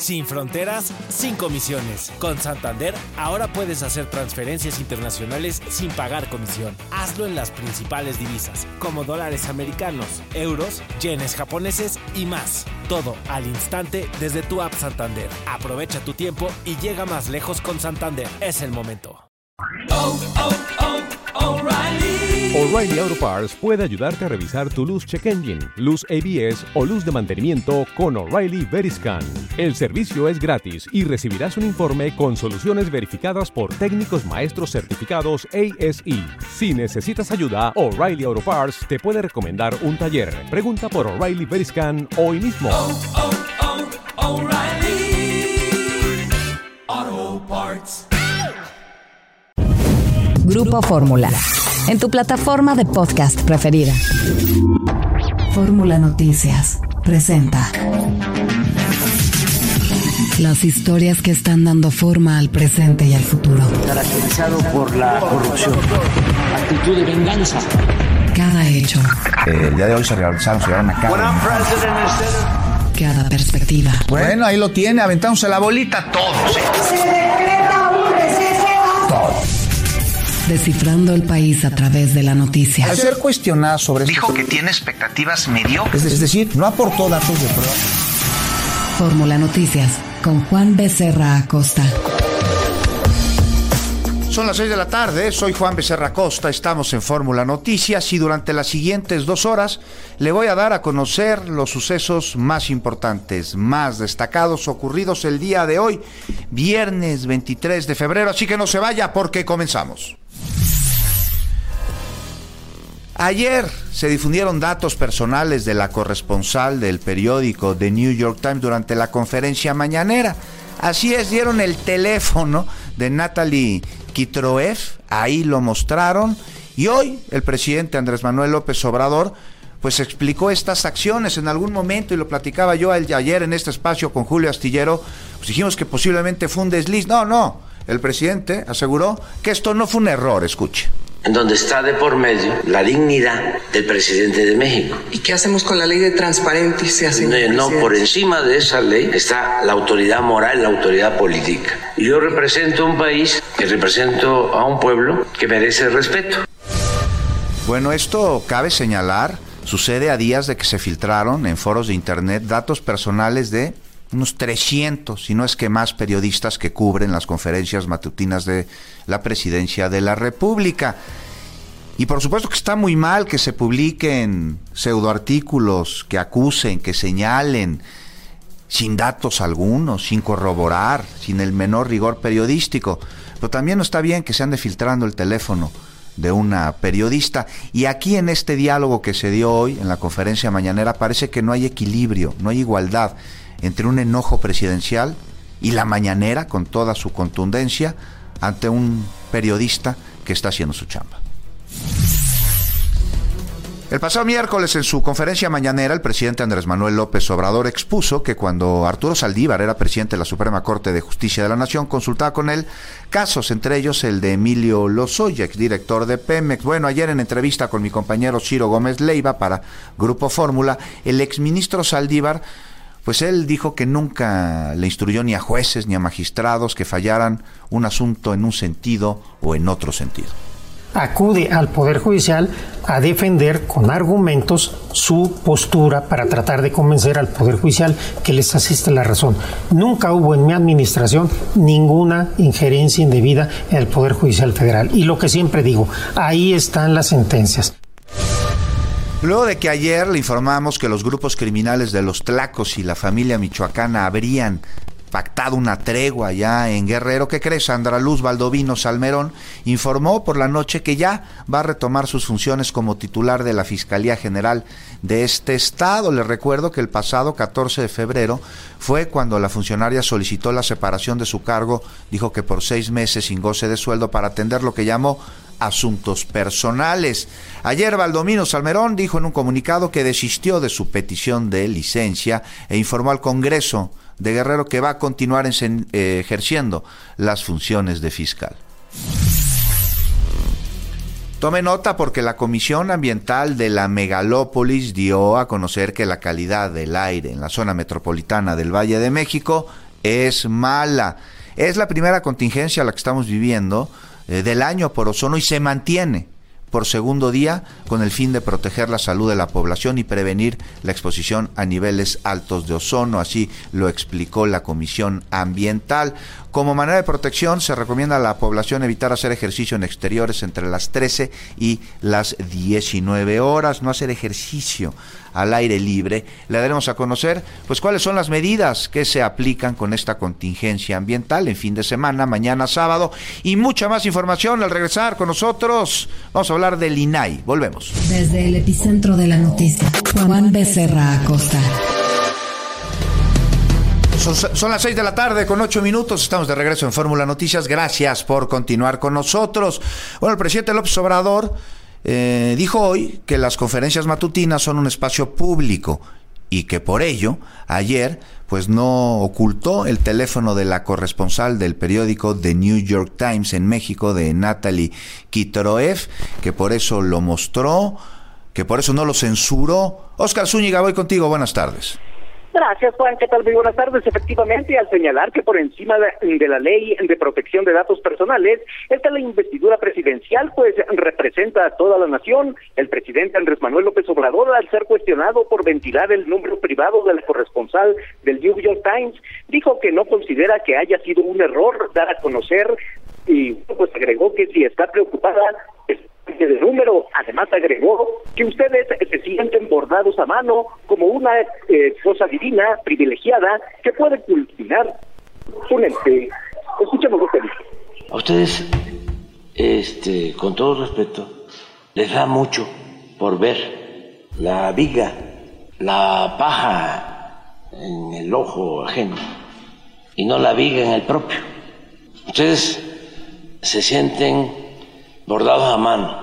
Sin fronteras, sin comisiones. Con Santander, ahora puedes hacer transferencias internacionales sin pagar comisión. Hazlo en las principales divisas, como dólares americanos, euros, yenes japoneses y más. Todo al instante desde tu app Santander. Aprovecha tu tiempo y llega más lejos con Santander. Es el momento. O'Reilly Auto Parts puede ayudarte a revisar tu luz check engine, luz ABS o luz de mantenimiento con O'Reilly Veriscan. El servicio es gratis y recibirás un informe con soluciones verificadas por técnicos maestros certificados ASE. Si necesitas ayuda, O'Reilly Auto Parts te puede recomendar un taller. Pregunta por O'Reilly Veriscan hoy mismo. O'Reilly Auto Parts. Grupo Fórmula, en tu plataforma de podcast preferida. Fórmula Noticias presenta las historias que están dando forma al presente y al futuro. Caracterizado por la corrupción, actitud de venganza. Cada hecho. El día de hoy se llevaron a cabo. Cada perspectiva. Bueno, ahí lo tiene, aventándose la bolita todos. Se decreta un receso. Todos. Descifrando el país a través de la noticia. Al ser cuestionada sobre dijo que tiene expectativas mediocres. Es decir, no aportó datos de prueba. Fórmula Noticias, con Juan Becerra Acosta. Son las 6 de la tarde, soy Juan Becerra Acosta, estamos en Fórmula Noticias y durante las siguientes 2 horas le voy a dar a conocer los sucesos más importantes, más destacados ocurridos el día de hoy, viernes 23 de febrero, así que no se vaya porque comenzamos. Ayer se difundieron datos personales de la corresponsal del periódico The New York Times durante la conferencia mañanera. Así es, dieron el teléfono de Natalie Kitroev, ahí lo mostraron, y hoy el presidente Andrés Manuel López Obrador pues explicó estas acciones en algún momento, y lo platicaba yo ayer en este espacio con Julio Astillero, pues dijimos que posiblemente fue un desliz. No, el presidente aseguró que esto no fue un error, escuche. En donde está de por medio la dignidad del presidente de México. ¿Y qué hacemos con la ley de transparencia, señor presidente? No, por encima de esa ley está la autoridad moral, la autoridad política. Y yo represento un país, que represento a un pueblo que merece respeto. Bueno, esto cabe señalar, sucede a días de que se filtraron en foros de internet datos personales de unos 300, si no es que más, periodistas que cubren las conferencias matutinas de la Presidencia de la República. Y por supuesto que está muy mal que se publiquen pseudoartículos que acusen, que señalen, sin datos algunos, sin corroborar, sin el menor rigor periodístico. Pero también no está bien que se ande filtrando el teléfono de una periodista. Y aquí en este diálogo que se dio hoy en la conferencia mañanera parece que no hay equilibrio, no hay igualdad entre un enojo presidencial y la mañanera con toda su contundencia ante un periodista que está haciendo su chamba. El pasado miércoles, en su conferencia mañanera, el presidente Andrés Manuel López Obrador expuso que cuando Arturo Saldívar era presidente de la Suprema Corte de Justicia de la Nación, consultaba con él casos, entre ellos el de Emilio Lozoya, exdirector de Pemex. Bueno, ayer en entrevista con mi compañero Ciro Gómez Leiva para Grupo Fórmula, el exministro Saldívar, pues él dijo que nunca le instruyó ni a jueces ni a magistrados que fallaran un asunto en un sentido o en otro sentido. Acude al Poder Judicial a defender con argumentos su postura para tratar de convencer al Poder Judicial que les asiste la razón. Nunca hubo en mi administración ninguna injerencia indebida en el Poder Judicial Federal. Y lo que siempre digo, ahí están las sentencias. Luego de que ayer le informamos que los grupos criminales de los Tlacos y la familia michoacana habrían pactado una tregua allá en Guerrero, ¿qué cree? Sandra Luz Baldovino Salmerón informó por la noche que ya va a retomar sus funciones como titular de la Fiscalía General de este estado. Les recuerdo que el pasado 14 de febrero fue cuando la funcionaria solicitó la separación de su cargo, dijo que por 6 meses sin goce de sueldo para atender lo que llamó asuntos personales. Ayer Baldomino Salmerón dijo en un comunicado que desistió de su petición de licencia e informó al Congreso de Guerrero que va a continuar ejerciendo las funciones de fiscal. Tome nota porque la Comisión Ambiental de la Megalópolis dio a conocer que la calidad del aire en la zona metropolitana del Valle de México es mala. Es la primera contingencia la que estamos viviendo del año por ozono y se mantiene por segundo día con el fin de proteger la salud de la población y prevenir la exposición a niveles altos de ozono, así lo explicó la Comisión Ambiental. Como manera de protección se recomienda a la población evitar hacer ejercicio en exteriores entre las 13 y las 19 horas, no hacer ejercicio al aire libre. Le daremos a conocer pues cuáles son las medidas que se aplican con esta contingencia ambiental en fin de semana, mañana sábado, y mucha más información al regresar con nosotros. Vamos a hablar del INAI. Volvemos. Desde el epicentro de la noticia, Juan Becerra Acosta. Son las 6 de la tarde con 8 minutos. Estamos de regreso en Fórmula Noticias. Gracias por continuar con nosotros. Bueno, el presidente López Obrador dijo hoy que las conferencias matutinas son un espacio público y que por ello ayer pues no ocultó el teléfono de la corresponsal del periódico The New York Times en México, de Natalie Kitoroev, que por eso lo mostró, que por eso no lo censuró. Óscar Zúñiga, voy contigo, buenas tardes. Gracias, Juan. ¿Qué tal? Muy buenas tardes. Efectivamente, al señalar que por encima de la ley de protección de datos personales, esta la investidura presidencial, pues representa a toda la nación. El presidente Andrés Manuel López Obrador, al ser cuestionado por ventilar el número privado de la corresponsal del New York Times, dijo que no considera que haya sido un error dar a conocer, y pues agregó que si está preocupada de número. Además agregó que ustedes se sienten bordados a mano como una cosa divina, privilegiada, que puede culminar un ente. Escuchemos lo que dice. A ustedes, con todo respeto, les da mucho por ver la viga, la paja en el ojo ajeno y no la viga en el propio. Ustedes se sienten bordados a mano,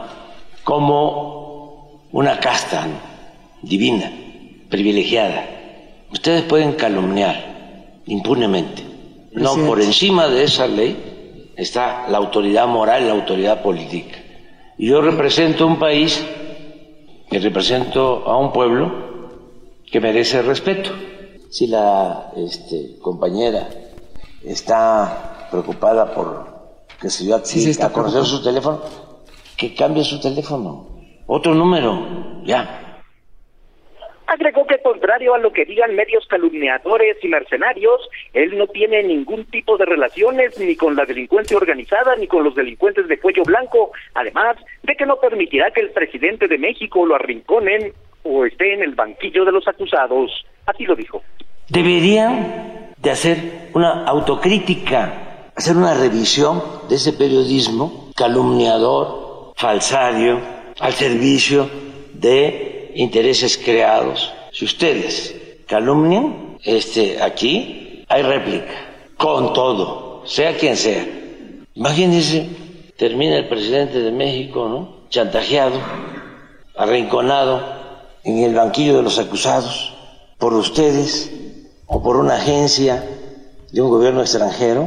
como una casta divina, privilegiada. Ustedes pueden calumniar impunemente. No, por encima de esa ley está la autoridad moral y la autoridad política. Y yo represento un país, que represento a un pueblo que merece respeto. Si la compañera está preocupada por que se dio a conocer su teléfono, que cambie su teléfono, otro número, ya. Agregó que contrario a lo que digan medios calumniadores y mercenarios, él no tiene ningún tipo de relaciones ni con la delincuencia organizada ni con los delincuentes de cuello blanco, además de que no permitirá que el presidente de México lo arrinconen o esté en el banquillo de los acusados. Así lo dijo. Deberían de hacer una autocrítica, hacer una revisión de ese periodismo calumniador, falsario, al servicio de intereses creados. Si ustedes calumnian, aquí hay réplica, con todo, sea quien sea. Imagínense, termina el presidente de México, ¿no?, chantajeado, arrinconado en el banquillo de los acusados por ustedes o por una agencia de un gobierno extranjero.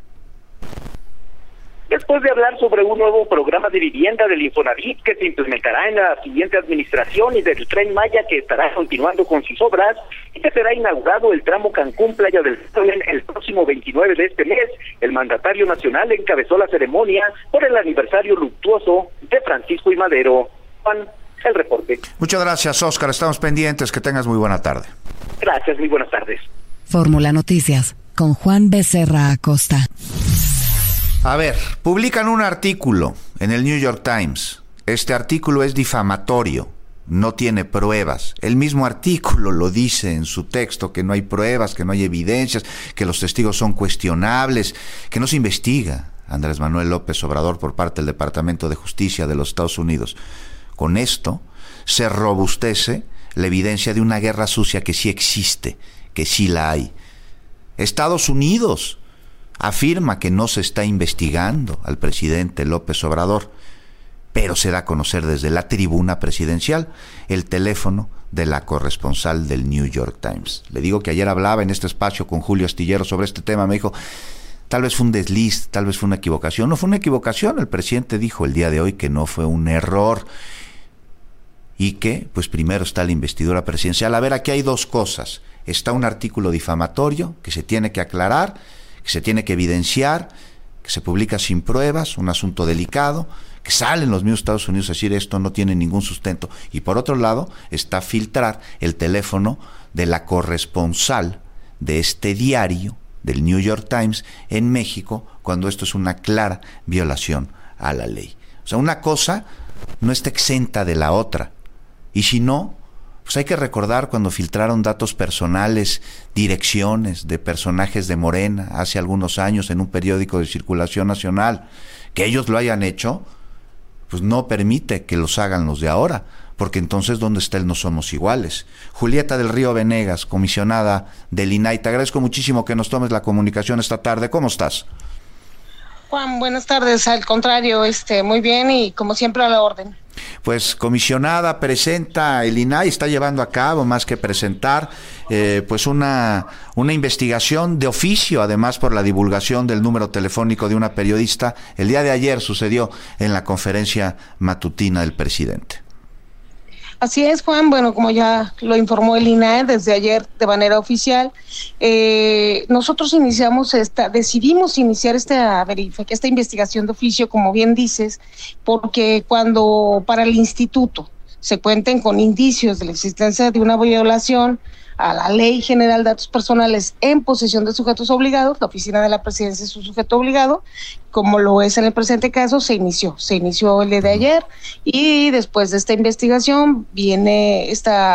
Después de hablar sobre un nuevo programa de vivienda del Infonavit que se implementará en la siguiente administración y del Tren Maya que estará continuando con sus obras y que será inaugurado el tramo Cancún-Playa del Carmen el próximo 29 de este mes, el mandatario nacional encabezó la ceremonia por el aniversario luctuoso de Francisco y Madero. Juan, el reporte. Muchas gracias, Óscar. Estamos pendientes. Que tengas muy buena tarde. Gracias, muy buenas tardes. Fórmula Noticias con Juan Becerra Acosta. A ver, publican un artículo en el New York Times. Este artículo es difamatorio, no tiene pruebas. El mismo artículo lo dice en su texto, que no hay pruebas, que no hay evidencias, que los testigos son cuestionables, que no se investiga Andrés Manuel López Obrador por parte del Departamento de Justicia de los Estados Unidos. Con esto se robustece la evidencia de una guerra sucia que sí existe, que sí la hay. Estados Unidos afirma que no se está investigando al presidente López Obrador, pero se da a conocer desde la tribuna presidencial el teléfono de la corresponsal del New York Times. Le digo que ayer hablaba en este espacio con Julio Astillero sobre este tema, me dijo, tal vez fue un desliz, tal vez fue una equivocación. No fue una equivocación, el presidente dijo el día de hoy que no fue un error y que, pues primero está la investidura presidencial. A ver, aquí hay dos cosas. está un artículo difamatorio que se tiene que aclarar, que se tiene que evidenciar, que se publica sin pruebas, un asunto delicado, que salen los mismos Estados Unidos a decir esto no tiene ningún sustento. Y por otro lado está filtrar el teléfono de la corresponsal de este diario, del New York Times, en México, cuando esto es una clara violación a la ley. O sea, una cosa no está exenta de la otra. Y si no, pues hay que recordar cuando filtraron datos personales, direcciones de personajes de Morena hace algunos años en un periódico de circulación nacional. Que ellos lo hayan hecho, pues no permite que los hagan los de ahora, porque entonces ¿dónde está el no somos iguales? Julieta del Río Venegas, comisionada del INAI, te agradezco muchísimo que nos tomes la comunicación esta tarde. ¿Cómo estás? Juan, buenas tardes. Al contrario, muy bien y como siempre a la orden. Pues comisionada, presenta el INAI, está llevando a cabo, más que presentar, pues una investigación de oficio, además por la divulgación del número telefónico de una periodista. El día de ayer sucedió en la conferencia matutina del presidente. Así es, Juan. Bueno, como ya lo informó el INAI desde ayer de manera oficial, nosotros decidimos iniciar esta investigación de oficio, como bien dices, porque cuando para el instituto se cuenten con indicios de la existencia de una violación a la Ley General de Datos Personales en posesión de sujetos obligados, la Oficina de la Presidencia es un sujeto obligado, como lo es en el presente caso, se inició el día de ayer, y después de esta investigación viene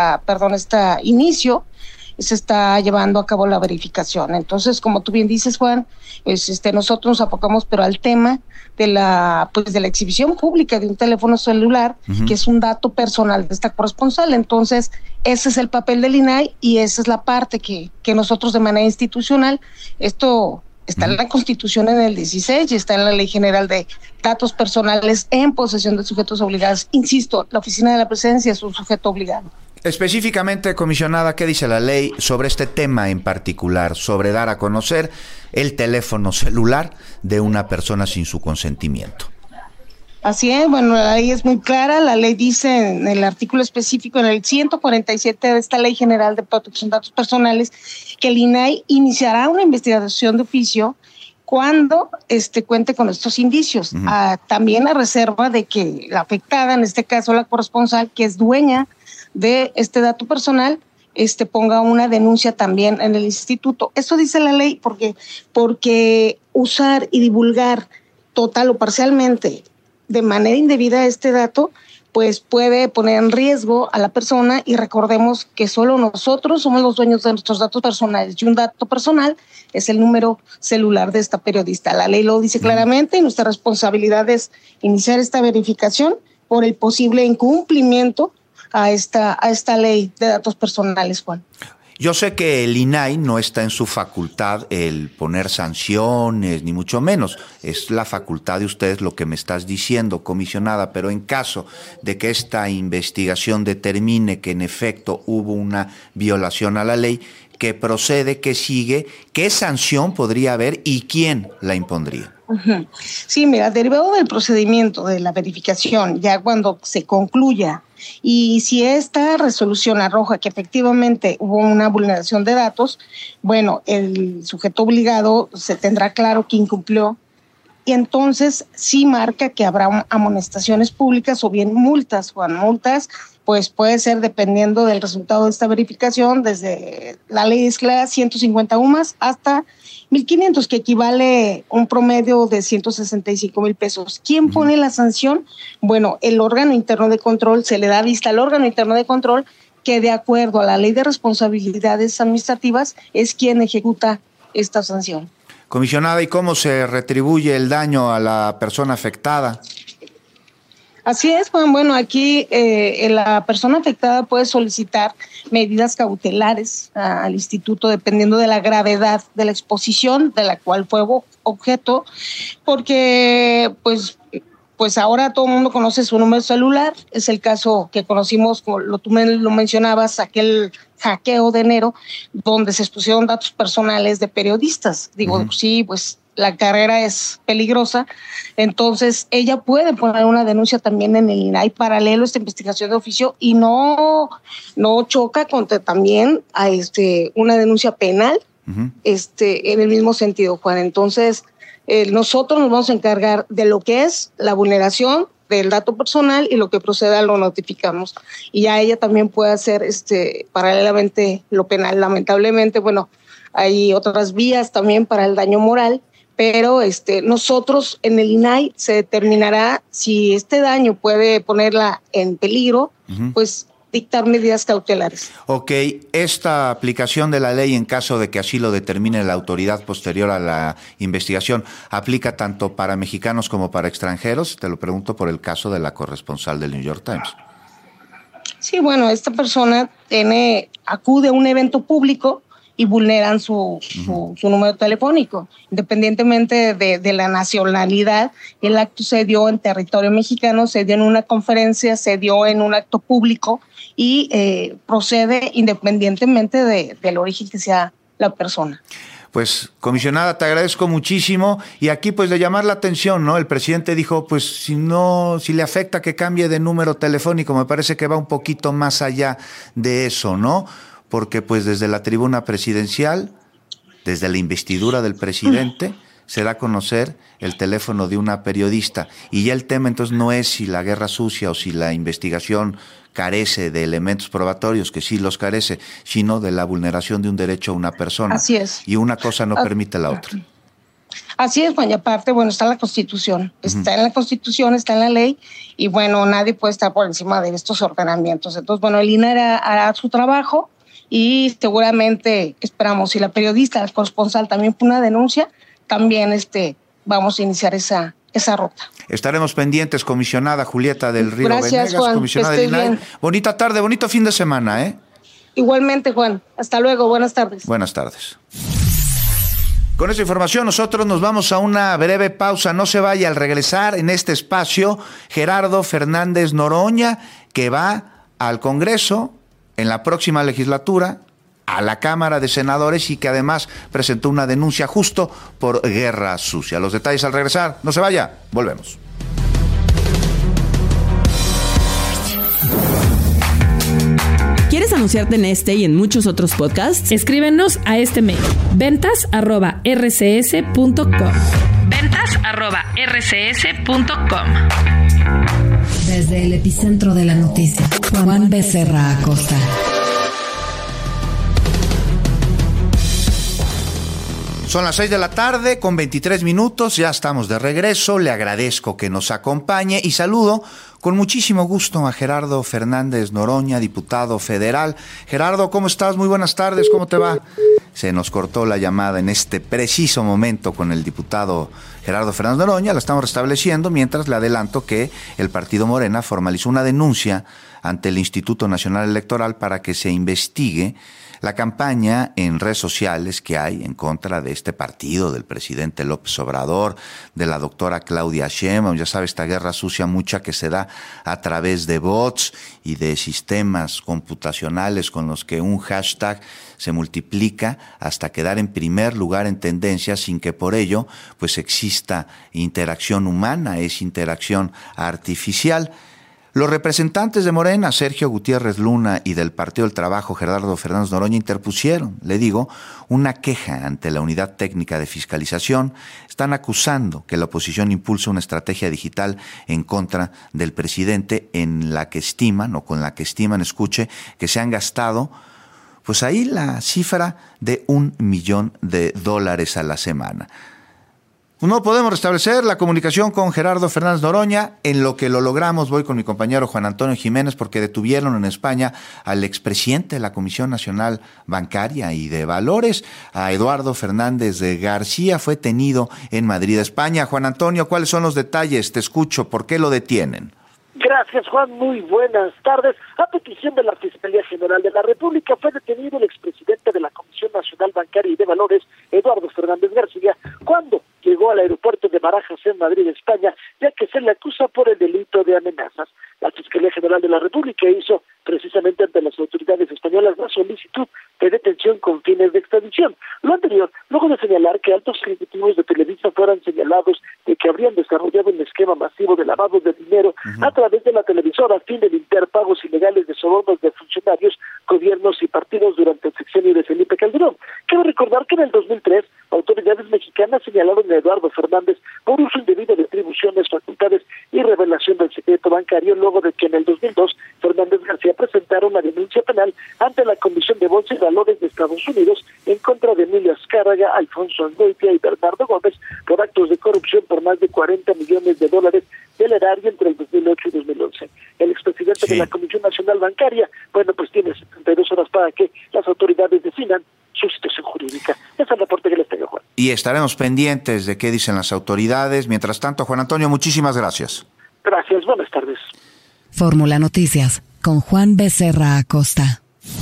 se está llevando a cabo la verificación. Entonces, como tú bien dices, Juan, nosotros nos apocamos pero al tema de la exhibición pública de un teléfono celular, que es un dato personal de esta corresponsal. Entonces, ese es el papel del INAI y esa es la parte que nosotros de manera institucional, esto está en la Constitución en el 16 y está en la Ley General de Datos Personales en posesión de sujetos obligados. Insisto, la Oficina de la Presidencia es un sujeto obligado. Específicamente, comisionada, ¿qué dice la ley sobre este tema en particular, sobre dar a conocer el teléfono celular de una persona sin su consentimiento? Así es, bueno, la ley es muy clara. La ley dice en el artículo específico, en el 147 de esta Ley General de Protección de Datos Personales, que el INAI iniciará una investigación de oficio cuando cuente con estos indicios. También a reserva de que la afectada, en este caso la corresponsal, que es dueña de este dato personal, ponga una denuncia también en el instituto. Eso dice la ley porque usar y divulgar total o parcialmente de manera indebida este dato, pues puede poner en riesgo a la persona, y recordemos que solo nosotros somos los dueños de nuestros datos personales, y un dato personal es el número celular de esta periodista. La ley lo dice claramente y nuestra responsabilidad es iniciar esta verificación por el posible incumplimiento a esta ley de datos personales, Juan. Yo sé que el INAI no está en su facultad el poner sanciones, ni mucho menos. Es la facultad de ustedes lo que me estás diciendo, comisionada, pero en caso de que esta investigación determine que en efecto hubo una violación a la ley, ¿qué procede, qué sigue, qué sanción podría haber y quién la impondría? Sí, mira, derivado del procedimiento de la verificación, ya cuando se concluya, y si esta resolución arroja que efectivamente hubo una vulneración de datos, bueno, el sujeto obligado se tendrá claro que incumplió, y entonces sí marca que habrá amonestaciones públicas o bien multas, Juan. Multas, pues puede ser dependiendo del resultado de esta verificación, desde la ley es clara, 150 UMAS hasta 1,500, que equivale a un promedio de 165,000 pesos. ¿Quién pone la sanción? Bueno, el órgano interno de control, se le da vista al órgano interno de control, que de acuerdo a la ley de responsabilidades administrativas es quien ejecuta esta sanción. Comisionada, ¿y cómo se retribuye el daño a la persona afectada? Así es, Juan. Bueno, aquí la persona afectada puede solicitar medidas cautelares al instituto dependiendo de la gravedad de la exposición de la cual fue objeto, porque pues ahora todo el mundo conoce su número celular. Es el caso que conocimos, como tú lo mencionabas, aquel hackeo de enero, donde se expusieron datos personales de periodistas. Digo, sí, pues la carrera es peligrosa, entonces ella puede poner una denuncia también en el INAI paralelo a esta investigación de oficio y no choca contra también a una denuncia penal en el mismo sentido, Juan. Entonces, nosotros nos vamos a encargar de lo que es la vulneración del dato personal y lo que proceda lo notificamos. Y ya ella también puede hacer paralelamente lo penal. Lamentablemente, bueno, hay otras vías también para el daño moral, pero nosotros en el INAI se determinará si este daño puede ponerla en peligro, pues dictar medidas cautelares. Ok, esta aplicación de la ley, en caso de que así lo determine la autoridad posterior a la investigación, ¿aplica tanto para mexicanos como para extranjeros? Te lo pregunto por el caso de la corresponsal del New York Times. Sí, bueno, esta persona acude a un evento público y vulneran su número telefónico. Independientemente de la nacionalidad, el acto se dio en territorio mexicano, se dio en una conferencia, se dio en un acto público y procede independientemente del origen que sea la persona. Pues, comisionada, te agradezco muchísimo. Y aquí, pues, de llamar la atención, ¿no? El presidente dijo, pues, si le afecta que cambie de número telefónico, me parece que va un poquito más allá de eso, ¿no? Porque pues desde la tribuna presidencial, desde la investidura del presidente, se da a conocer el teléfono de una periodista. Y ya el tema entonces no es si la guerra sucia o si la investigación carece de elementos probatorios, que sí los carece, sino de la vulneración de un derecho a una persona. Así es. Y una cosa no permite la otra. Así es, Juan, y aparte, bueno, está en la Constitución, está en la Constitución, está en la ley, y bueno, nadie puede estar por encima de estos ordenamientos. Entonces, bueno, el INAI hará su trabajo, y seguramente esperamos, si la periodista, el corresponsal también pone una denuncia, también vamos a iniciar esa ruta. Estaremos pendientes, comisionada Julieta del Río Gracias, Venegas, Juan, comisionada del INAI. Bonita tarde, bonito fin de semana, ¿eh? Igualmente, Juan. Hasta luego, buenas tardes. Buenas tardes. Con esta información nosotros nos vamos a una breve pausa. No se vaya. Al regresar en este espacio, Gerardo Fernández Noroña, que va al Congreso en la próxima legislatura, a la Cámara de Senadores, y que además presentó una denuncia justo por guerra sucia. Los detalles al regresar. No se vaya, volvemos. ¿Quieres anunciarte en este y en muchos otros podcasts? Escríbenos a este mail: ventas@rcs.com. ventas@rcs.com. Desde el epicentro de la noticia, Juan Becerra Acosta. Son las 6 de la tarde con 23 minutos, ya estamos de regreso. Le agradezco que nos acompañe y saludo con muchísimo gusto a Gerardo Fernández Noroña, diputado federal. Gerardo, ¿cómo estás? Muy buenas tardes, ¿cómo te va? Se nos cortó la llamada en este preciso momento con el diputado Gerardo Fernández Noroña, la estamos restableciendo, mientras le adelanto que el partido Morena formalizó una denuncia ante el Instituto Nacional Electoral para que se investigue la campaña en redes sociales que hay en contra de este partido, del presidente López Obrador, de la doctora Claudia Sheinbaum. Ya sabe, esta guerra sucia mucha que se da a través de bots y de sistemas computacionales con los que un hashtag se multiplica hasta quedar en primer lugar en tendencia sin que por ello pues exista interacción humana, es interacción artificial. Los representantes de Morena, Sergio Gutiérrez Luna, y del Partido del Trabajo, Gerardo Fernández Noroña, interpusieron, una queja ante la Unidad Técnica de Fiscalización. Están acusando que la oposición impulsa una estrategia digital en contra del presidente con la que estiman, escuche, que se han gastado, pues ahí la cifra de $1 millón a la semana. No podemos restablecer la comunicación con Gerardo Fernández Noroña. En lo que lo logramos, voy con mi compañero Juan Antonio Jiménez, porque detuvieron en España al expresidente de la Comisión Nacional Bancaria y de Valores, a Eduardo Fernández de García. Fue detenido en Madrid, España. Juan Antonio, ¿cuáles son los detalles? Te escucho. ¿Por qué lo detienen? Gracias, Juan. Muy buenas tardes. A petición de la Fiscalía General de la República, fue detenido el expresidente de la Comisión Nacional Bancaria y de Valores, Eduardo Fernández García, cuando llegó al aeropuerto de Barajas en Madrid, España, ya que se le acusa por el delito de amenazas. La Fiscalía General de la República hizo precisamente ante las autoridades españolas la solicitud de detención con fines de extradición. Lo anterior luego de señalar que altos ejecutivos de Televisa fueran señalados de que habrían desarrollado un esquema masivo de lavado de dinero a través de la televisora a fin de limpiar pagos ilegales de sobornos de funcionarios, gobiernos y partidos durante el sexenio de Felipe Calderón. Cabe recordar que en el 2003 autoridades mexicanas señalaron a Eduardo Fernández por uso indebido de atribuciones, facultades y revelación del secreto bancario, luego de que en el 2002 Fernández García presentara una denuncia penal ante la Comisión de Bolsa y Valores de Estados Unidos en contra de Emilio Azcárraga, Alfonso Angoitia y Bernardo Gómez por actos de corrupción por más de $40 millones del erario entre el 2008 y 2011. El expresidente de la Comisión Nacional Bancaria, pues tiene 72 horas para que las autoridades definan su situación jurídica. Ese es el reporte que les tengo, Juan. Y estaremos pendientes de qué dicen las autoridades. Mientras tanto, Juan Antonio, muchísimas gracias. Gracias, buenas tardes. Fórmula Noticias, con Juan Becerra Acosta.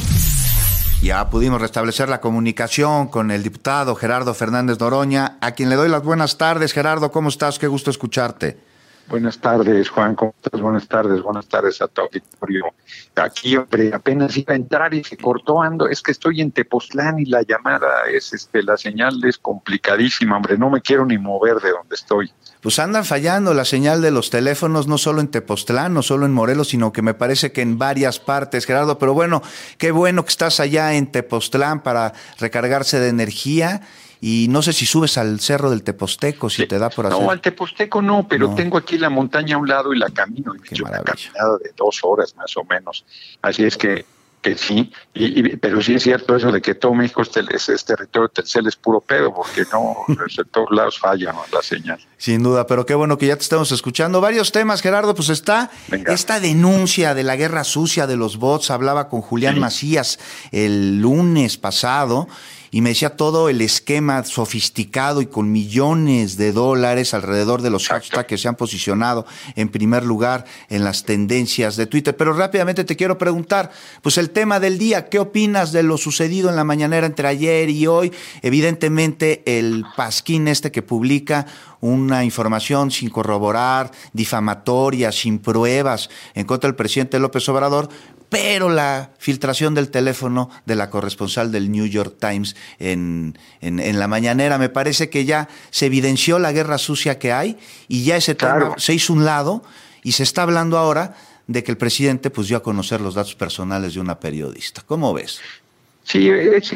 Ya pudimos restablecer la comunicación con el diputado Gerardo Fernández Noroña, a quien le doy las buenas tardes. Gerardo, ¿cómo estás? Qué gusto escucharte. Buenas tardes, Juan, ¿cómo estás? Buenas tardes a tu auditorio. Aquí, hombre, apenas iba a entrar y se cortó, es que estoy en Tepoztlán y la llamada es, la señal es complicadísima, hombre, no me quiero ni mover de donde estoy. Pues andan fallando la señal de los teléfonos, no solo en Tepoztlán, no solo en Morelos, sino que me parece que en varias partes, Gerardo. Pero bueno, qué bueno que estás allá en Tepoztlán para recargarse de energía. Y no sé si subes al Cerro del Teposteco, si te da por hacer. No, al Teposteco no, pero tengo aquí la montaña a un lado y la camino. Y me he hecho una caminada de 2 horas más o menos. Así es que sí, pero sí es cierto eso de que todo México es territorio de Telcel, es puro pedo, porque no, en todos lados falla la señal. Sin duda, pero qué bueno que ya te estamos escuchando. Varios temas, Gerardo, pues está esta denuncia de la guerra sucia de los bots. Hablaba con Julián Macías el lunes pasado y me decía todo el esquema sofisticado y con millones de dólares alrededor de los hashtags que se han posicionado en primer lugar en las tendencias de Twitter. Pero rápidamente te quiero preguntar, pues el tema del día, ¿qué opinas de lo sucedido en la mañanera entre ayer y hoy? Evidentemente el pasquín que publica una información sin corroborar, difamatoria, sin pruebas en contra del presidente López Obrador, pero la filtración del teléfono de la corresponsal del New York Times en la mañanera, me parece que ya se evidenció la guerra sucia que hay y ya ese tema se hizo un lado y se está hablando ahora de que el presidente pues dio a conocer los datos personales de una periodista. ¿Cómo ves? Sí, es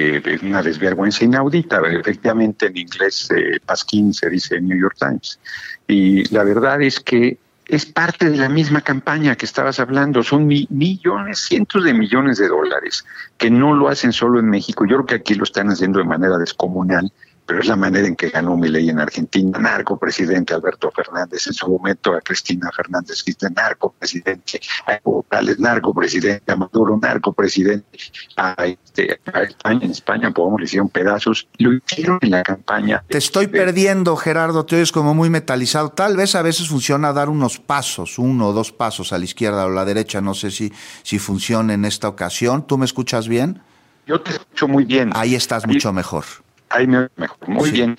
una desvergüenza inaudita. Efectivamente, en inglés pasquín se dice New York Times. Y la verdad es que es parte de la misma campaña que estabas hablando. Son millones, cientos de millones de dólares que no lo hacen solo en México. Yo creo que aquí lo están haciendo de manera descomunal, pero es la manera en que ganó Milei en Argentina, narcopresidente Alberto Fernández, en su momento a Cristina Fernández, narcopresidente, a Evo Morales, narcopresidente, a Maduro, narcopresidente, a España. En España, le hicieron pedazos, lo hicieron en la campaña. Te estoy perdiendo, Gerardo, te oyes como muy metalizado. Tal vez a veces funciona dar unos pasos, 1 o 2 pasos a la izquierda o a la derecha, no sé si funciona en esta ocasión. ¿Tú me escuchas bien? Yo te escucho muy bien. Ahí estás mucho mejor. Ahí mejor, muy bien.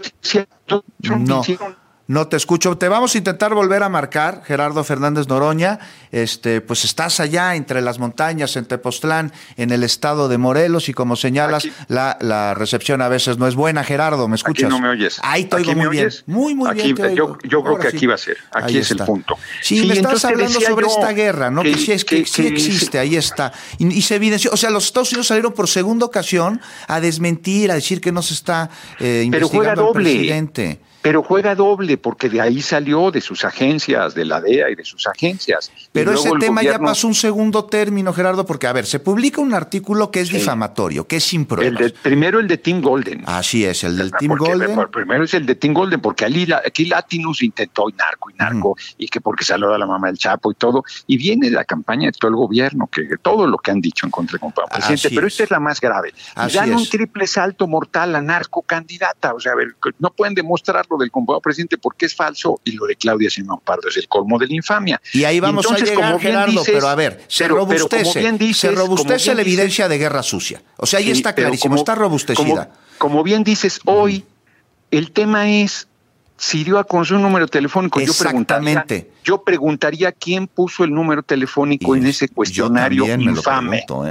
No te escucho. Te vamos a intentar volver a marcar, Gerardo Fernández Noroña. Pues estás allá entre las montañas, en Tepoztlán, en el estado de Morelos, y como señalas, la recepción a veces no es buena. Gerardo, ¿me escuchas? Aquí no me oyes. Ahí te oigo muy bien. Muy bien te oigo. Yo creo que aquí va a ser. Aquí es el punto. Sí, me estás hablando sobre esta guerra, ¿no? Que sí existe, ahí está. Y se evidenció. O sea, los Estados Unidos salieron por segunda ocasión a desmentir, a decir que no se está investigando al presidente. Pero juega doble, porque de ahí salió, de sus agencias, de la DEA y de sus agencias. Pero ese tema ya pasó un segundo término, Gerardo, porque, a ver, se publica un artículo que es difamatorio, que es sin pruebas. Primero el de Tim Golden. Así es, el del Tim Golden. Primero es el de Tim Golden, porque aquí Latinus intentó y narco, y que porque saluda a la mamá del Chapo y todo, y viene la campaña de todo el gobierno, que todo lo que han dicho en contra del presidente, pero esta es la más grave. Dan un triple salto mortal a narcocandidata, o sea, a ver, no pueden demostrar lo del comprobado presidente porque es falso, y lo de Claudia Sheinbaum Pardo es el colmo de la infamia. Y ahí vamos a llegar, Gerardo, pero a ver, se robustece la evidencia de guerra sucia. O sea, ahí está clarísimo, está robustecida. Como bien dices, hoy el tema es si dio a conocer un número telefónico. Yo preguntaría quién puso el número telefónico en ese cuestionario infame.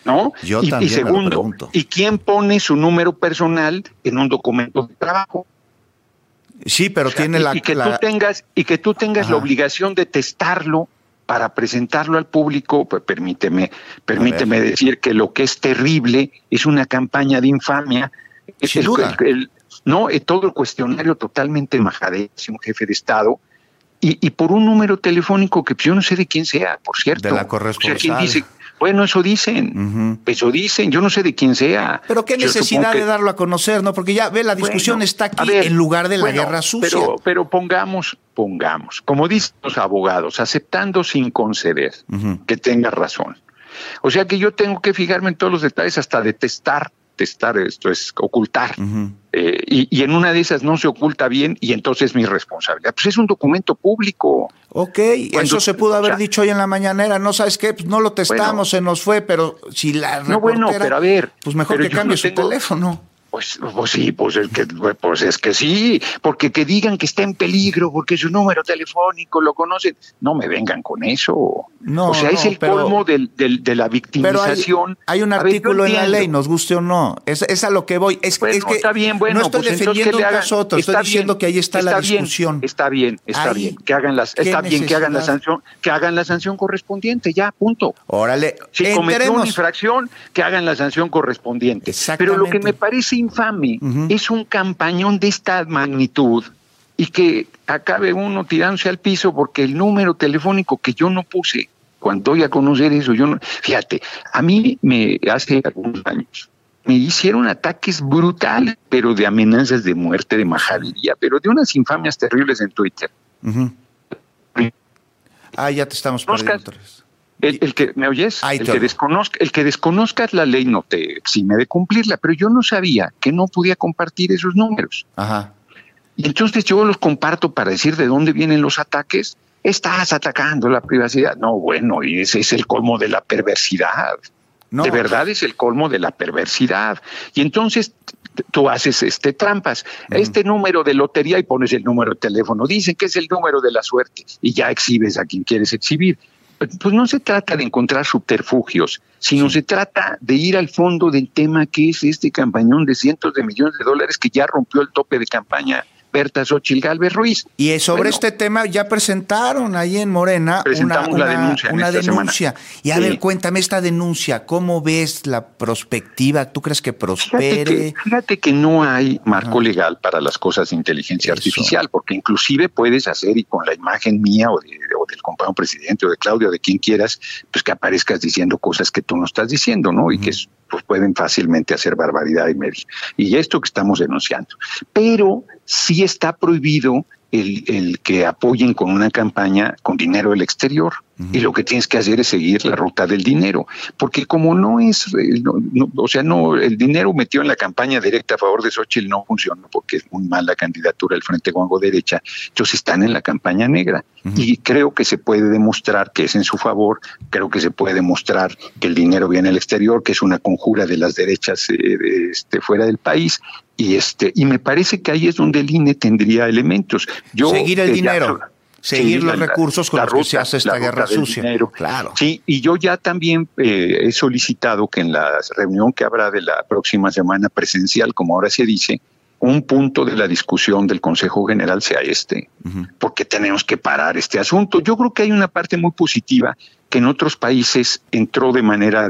¿no? Yo y también segundo, me lo pregunto. ¿Y quién pone su número personal en un documento de trabajo? Sí, pero tiene y que tú tengas la obligación de testarlo para presentarlo al público. Pues permíteme decir que lo que es terrible es una campaña de infamia. Sin duda. Todo el cuestionario totalmente majadero hacia un jefe de Estado y por un número telefónico que yo no sé de quién sea, por cierto. De la corresponsal. O sea, ¿quién dice? Bueno, eso dicen, yo no sé de quién sea. Pero qué necesidad de darlo a conocer, ¿no? Porque ya ve, la discusión está aquí en lugar de la guerra sucia. Pero pongamos, como dicen los abogados, aceptando sin conceder, que tenga razón. O sea que yo tengo que fijarme en todos los detalles hasta de testar esto es ocultar. Y en una de esas no se oculta bien y entonces es mi responsabilidad. Pues es un documento público. Ok, eso se pudo haber dicho hoy en la mañanera. No, ¿sabes qué? Pues no lo testamos, se nos fue, pero si la reportera... pero a ver... Pues mejor que cambie su teléfono. Pues sí, es que sí, porque que digan que está en peligro, porque su número telefónico lo conocen, no me vengan con eso. No, es el colmo de la victimización. Pero hay un artículo en la ley, nos guste o no, es a lo que voy. Es que está bien, no estoy defendiendo un caso a otro, estoy diciendo que ahí está la discusión. Está bien, que hagan la sanción correspondiente, ya, punto. Órale, si cometió una infracción, que hagan la sanción correspondiente. Pero lo que me parece infame es un campañón de esta magnitud y que acabe uno tirándose al piso porque el número telefónico que yo no puse cuando doy a conocer eso, fíjate, a mí hace algunos años me hicieron ataques brutales, pero de amenazas de muerte, de majadería, pero de unas infamias terribles en Twitter. Ya te estamos perdiendo. El que, ¿me oyes? El que desconozca la ley no te exime de cumplirla, pero yo no sabía que no podía compartir esos números. Y entonces yo los comparto para decir de dónde vienen los ataques. Estás atacando la privacidad. No, bueno, y ese es el colmo de la perversidad. No. De verdad es el colmo de la perversidad. Y entonces tú haces trampas. Este número de lotería y pones el número de teléfono. Dicen que es el número de la suerte y ya exhibes a quien quieres exhibir. Pues no se trata de encontrar subterfugios, sino se trata de ir al fondo del tema que es este campañón de cientos de millones de dólares que ya rompió el tope de campaña Berta Xóchitl Gálvez Ruiz. Y sobre este tema ya presentaron ahí en Morena una denuncia. Y a ver, cuéntame esta denuncia, ¿cómo ves la perspectiva? ¿Tú crees que prospere? Fíjate que no hay marco legal para las cosas de inteligencia artificial, porque inclusive puedes hacer, y con la imagen mía o del compañero presidente o de Claudio, de quien quieras, pues que aparezcas diciendo cosas que tú no estás diciendo, ¿no? Y que pues pueden fácilmente hacer barbaridad y media. Y esto que estamos denunciando. Pero sí está prohibido el que apoyen con una campaña con dinero del exterior. Y lo que tienes que hacer es seguir la ruta del dinero, porque como no es, el dinero metido en la campaña directa a favor de Xóchitl no funciona porque es muy mala candidatura del Frente Guango Derecha, entonces están en la campaña negra. Y creo que se puede demostrar que es en su favor, creo que se puede demostrar que el dinero viene del exterior, que es una conjura de las derechas fuera del país, y me parece que ahí es donde el INE tendría elementos. Seguir el dinero. Seguir los recursos con los que se hace esta guerra sucia. Claro. Sí, y yo ya también he solicitado que en la reunión que habrá de la próxima semana presencial, como ahora se dice, un punto de la discusión del Consejo General sea porque tenemos que parar este asunto. Yo creo que hay una parte muy positiva que en otros países entró de manera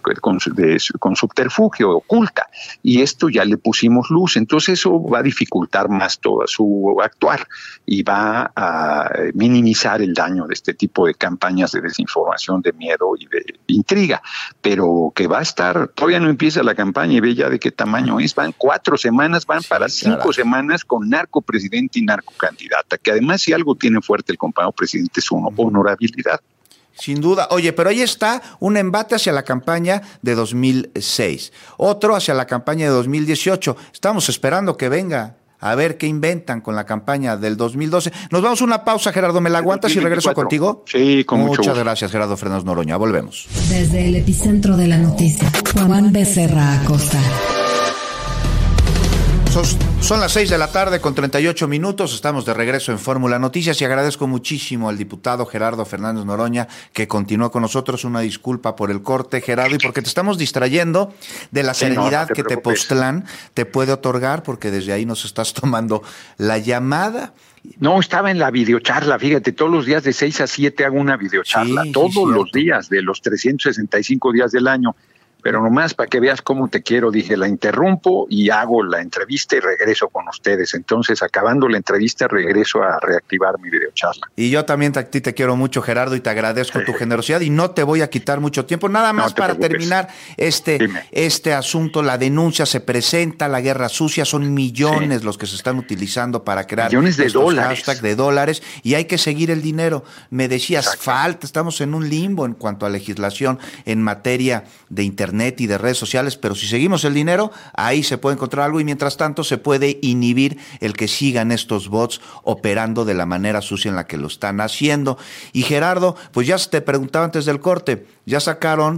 con subterfugio, oculta, y esto ya le pusimos luz, entonces eso va a dificultar más todo su actuar y va a minimizar el daño de este tipo de campañas de desinformación, de miedo y de intriga, pero que va a estar, todavía no empieza la campaña y ve ya de qué tamaño es, van 4 semanas, van para 5 semanas con narcopresidente y narcocandidata, que además si algo tiene fuerte el compañero presidente es su honorabilidad. Sin duda. Oye, pero ahí está un embate hacia la campaña de 2006, otro hacia la campaña de 2018. Estamos esperando que venga a ver qué inventan con la campaña del 2012. Nos vamos a una pausa, Gerardo. ¿Me la aguantas y regreso contigo? Sí, con mucho gusto. Muchas gracias, Gerardo Fernández Noroña. Volvemos. Desde el epicentro de la noticia, Juan Becerra Acosta. Son las 6 de la tarde con 38 minutos. Estamos de regreso en Fórmula Noticias y agradezco muchísimo al diputado Gerardo Fernández Noroña que continuó con nosotros. Una disculpa por el corte, Gerardo, y porque te estamos distrayendo de la serenidad que Tepoztlán te puede otorgar, porque desde ahí nos estás tomando la llamada. No, estaba en la videocharla, fíjate, todos los días de 6 a 7 hago una videocharla, todos los días de los 365 días del año. Pero nomás para que veas cómo te quiero, dije, la interrumpo y hago la entrevista y regreso con ustedes. Entonces, acabando la entrevista, regreso a reactivar mi videocharla. Y yo también a ti te quiero mucho, Gerardo, y te agradezco tu generosidad y no te voy a quitar mucho tiempo. Nada más para terminar este asunto, la denuncia se presenta, la guerra sucia, son millones los que se están utilizando para crear millones de dólares. Hashtags de dólares y hay que seguir el dinero. Me decías, estamos en un limbo en cuanto a legislación en materia de internet y de redes sociales, pero si seguimos el dinero, ahí se puede encontrar algo y mientras tanto se puede inhibir el que sigan estos bots operando de la manera sucia en la que lo están haciendo. Y Gerardo, pues ya te preguntaba antes del corte, ya sacaron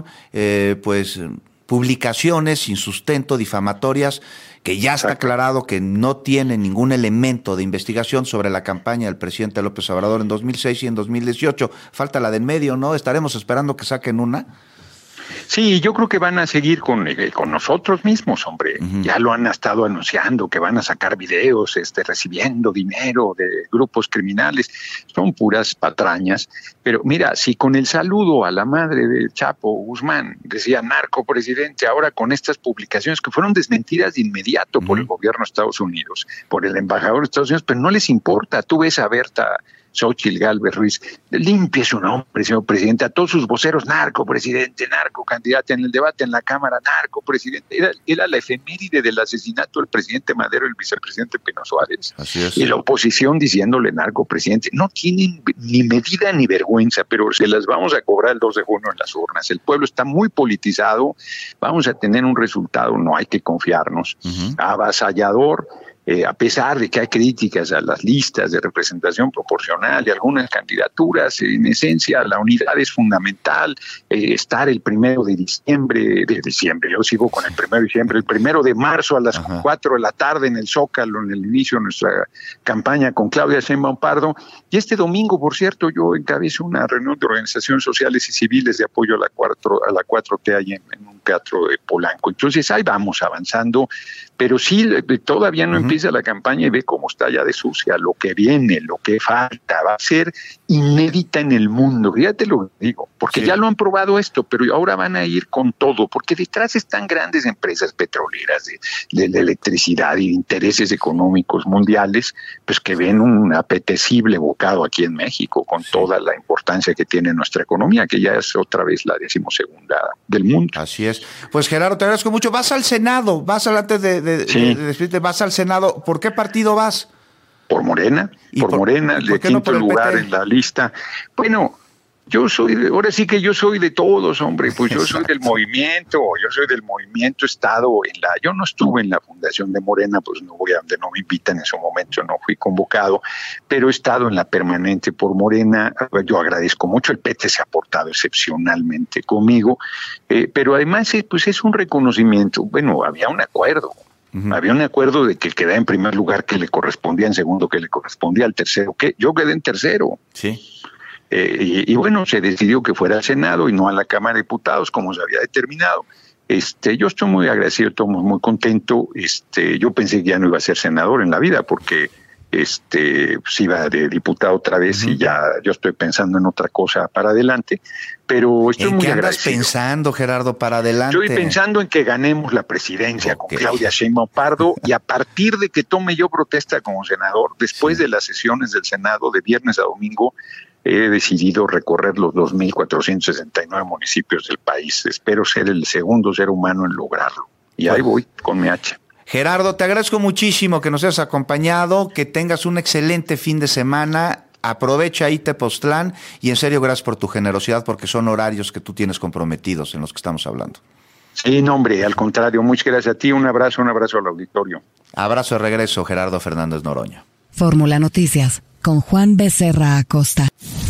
publicaciones sin sustento, difamatorias, que ya está aclarado que no tienen ningún elemento de investigación sobre la campaña del presidente López Obrador en 2006 y en 2018. Falta la del medio, ¿no? ¿Estaremos esperando que saquen una? Sí, yo creo que van a seguir con nosotros mismos, hombre. Ya lo han estado anunciando, que van a sacar videos recibiendo dinero de grupos criminales. Son puras patrañas. Pero mira, si con el saludo a la madre del Chapo Guzmán decía narco presidente, ahora con estas publicaciones que fueron desmentidas de inmediato por el gobierno de Estados Unidos, por el embajador de Estados Unidos, pero no les importa. Tú ves a Berta Xochitl Gálvez Ruiz, limpie su nombre, señor presidente, a todos sus voceros, narco presidente, narco candidato en el debate en la Cámara, narco presidente. Era la efeméride del asesinato del presidente Madero y el vicepresidente Pino Suárez. Así es. Y la oposición diciéndole narco presidente. No tienen ni medida ni vergüenza, pero se las vamos a cobrar el 2 de junio en las urnas. El pueblo está muy politizado, vamos a tener un resultado, no hay que confiarnos, avasallador. A pesar de que hay críticas a las listas de representación proporcional y algunas candidaturas, en esencia la unidad es fundamental. Estar el 1 de diciembre, yo sigo con el 1 de diciembre, el 1 de marzo a las 4 de la tarde en el Zócalo, en el inicio de nuestra campaña con Claudia Sheinbaum Pardo. Y este domingo, por cierto, yo encabezo una reunión de organizaciones sociales y civiles de apoyo a la 4T ahí en un teatro de Polanco. Entonces ahí vamos avanzando, pero sí, todavía no empieza la campaña y ve cómo está ya de sucia, lo que viene, lo que falta, va a ser inédita en el mundo, fíjate lo que digo, porque ya lo han probado esto, pero ahora van a ir con todo, porque detrás están grandes empresas petroleras de electricidad y de intereses económicos mundiales, pues que ven un apetecible bocado aquí en México, con toda la importancia que tiene nuestra economía, que ya es otra vez la 12ª del mundo. Así es. Pues Gerardo, te agradezco mucho. Vas al Senado, vas antes de vas al Senado. ¿Por qué partido vas? Por Morena, Morena, de quinto lugar en la lista. Bueno, ahora sí que yo soy de todos, hombre, pues yo soy del movimiento, Estado yo no estuve en la fundación de Morena, pues no voy a donde no me invitan en su momento, no fui convocado, pero he estado en la permanente por Morena. Yo agradezco mucho, el PT se ha portado excepcionalmente conmigo, pero además pues es un reconocimiento. Bueno, había un acuerdo. Había un acuerdo de que quedaba en primer lugar, que le correspondía en segundo, que le correspondía al tercero, que yo quedé en tercero. Sí. Y bueno, se decidió que fuera al Senado y no a la Cámara de Diputados, como se había determinado. Yo estoy muy agradecido, estoy muy contento. Yo pensé que ya no iba a ser senador en la vida, porque pues iba de diputado otra vez y ya yo estoy pensando en otra cosa para adelante, pero estoy muy agradecido. ¿En qué andas pensando, Gerardo, para adelante? Estoy pensando en que ganemos la presidencia con Claudia Sheinbaum Pardo y a partir de que tome yo protesta como senador, después de las sesiones del Senado de viernes a domingo, he decidido recorrer los 2.469 municipios del país. Espero ser el segundo ser humano en lograrlo. Y ahí voy con mi hacha. Gerardo, te agradezco muchísimo que nos hayas acompañado, que tengas un excelente fin de semana. Aprovecha ahí Tepoztlán y en serio gracias por tu generosidad, porque son horarios que tú tienes comprometidos en los que estamos hablando. Sí, no, hombre, al contrario, muchas gracias a ti, un abrazo al auditorio. Abrazo de regreso, Gerardo Fernández Noroña. Fórmula Noticias, con Juan Becerra Acosta.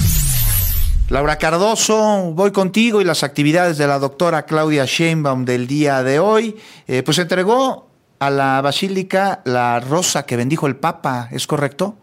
Laura Cardoso, voy contigo y las actividades de la doctora Claudia Sheinbaum del día de hoy. Pues entregó a la basílica la rosa que bendijo el Papa, ¿es correcto?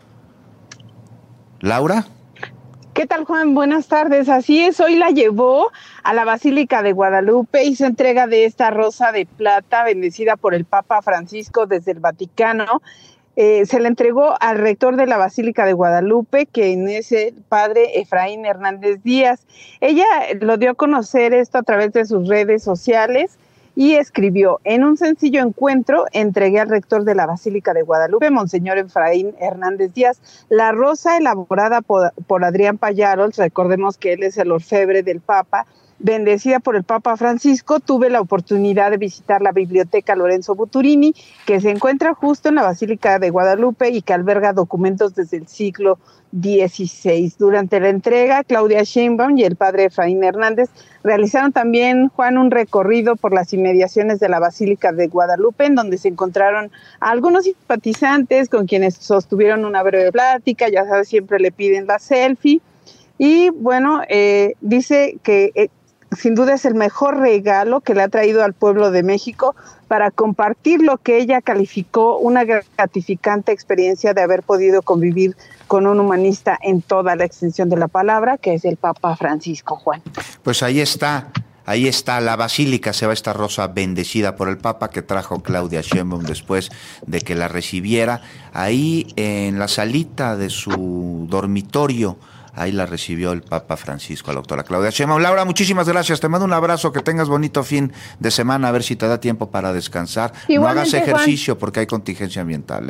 ¿Laura? ¿Qué tal, Juan? Buenas tardes. Así es, hoy la llevó a la Basílica de Guadalupe, hizo entrega de esta rosa de plata bendecida por el Papa Francisco desde el Vaticano. Se le entregó al rector de la Basílica de Guadalupe, quien es el padre Efraín Hernández Díaz. Ella lo dio a conocer esto a través de sus redes sociales y escribió: en un sencillo encuentro entregué al rector de la Basílica de Guadalupe, Monseñor Efraín Hernández Díaz, la rosa elaborada por Adrián Pallaros, recordemos que él es el orfebre del Papa, bendecida por el Papa Francisco. Tuve la oportunidad de visitar la Biblioteca Lorenzo Buturini, que se encuentra justo en la Basílica de Guadalupe y que alberga documentos desde el siglo XVI. Durante la entrega, Claudia Sheinbaum y el padre Efraín Hernández realizaron también, Juan, un recorrido por las inmediaciones de la Basílica de Guadalupe, en donde se encontraron a algunos simpatizantes con quienes sostuvieron una breve plática. Ya sabes, siempre le piden la selfie. Y bueno, dice que sin duda es el mejor regalo que le ha traído al pueblo de México para compartir lo que ella calificó una gratificante experiencia de haber podido convivir con un humanista en toda la extensión de la palabra, que es el Papa Francisco, Juan. Pues ahí está, la basílica, se va esta rosa bendecida por el Papa que trajo Claudia Sheinbaum después de que la recibiera. Ahí en la salita de su dormitorio, ahí la recibió el Papa Francisco, la doctora Claudia Sheinbaum. Laura, muchísimas gracias. Te mando un abrazo, que tengas bonito fin de semana, a ver si te da tiempo para descansar. Igualmente, no hagas ejercicio, Juan, porque hay contingencia ambiental, ¿eh?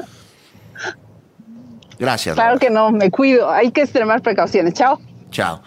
Gracias. Claro, Laura. Que no, me cuido. Hay que extremar precauciones. Chao. Chao.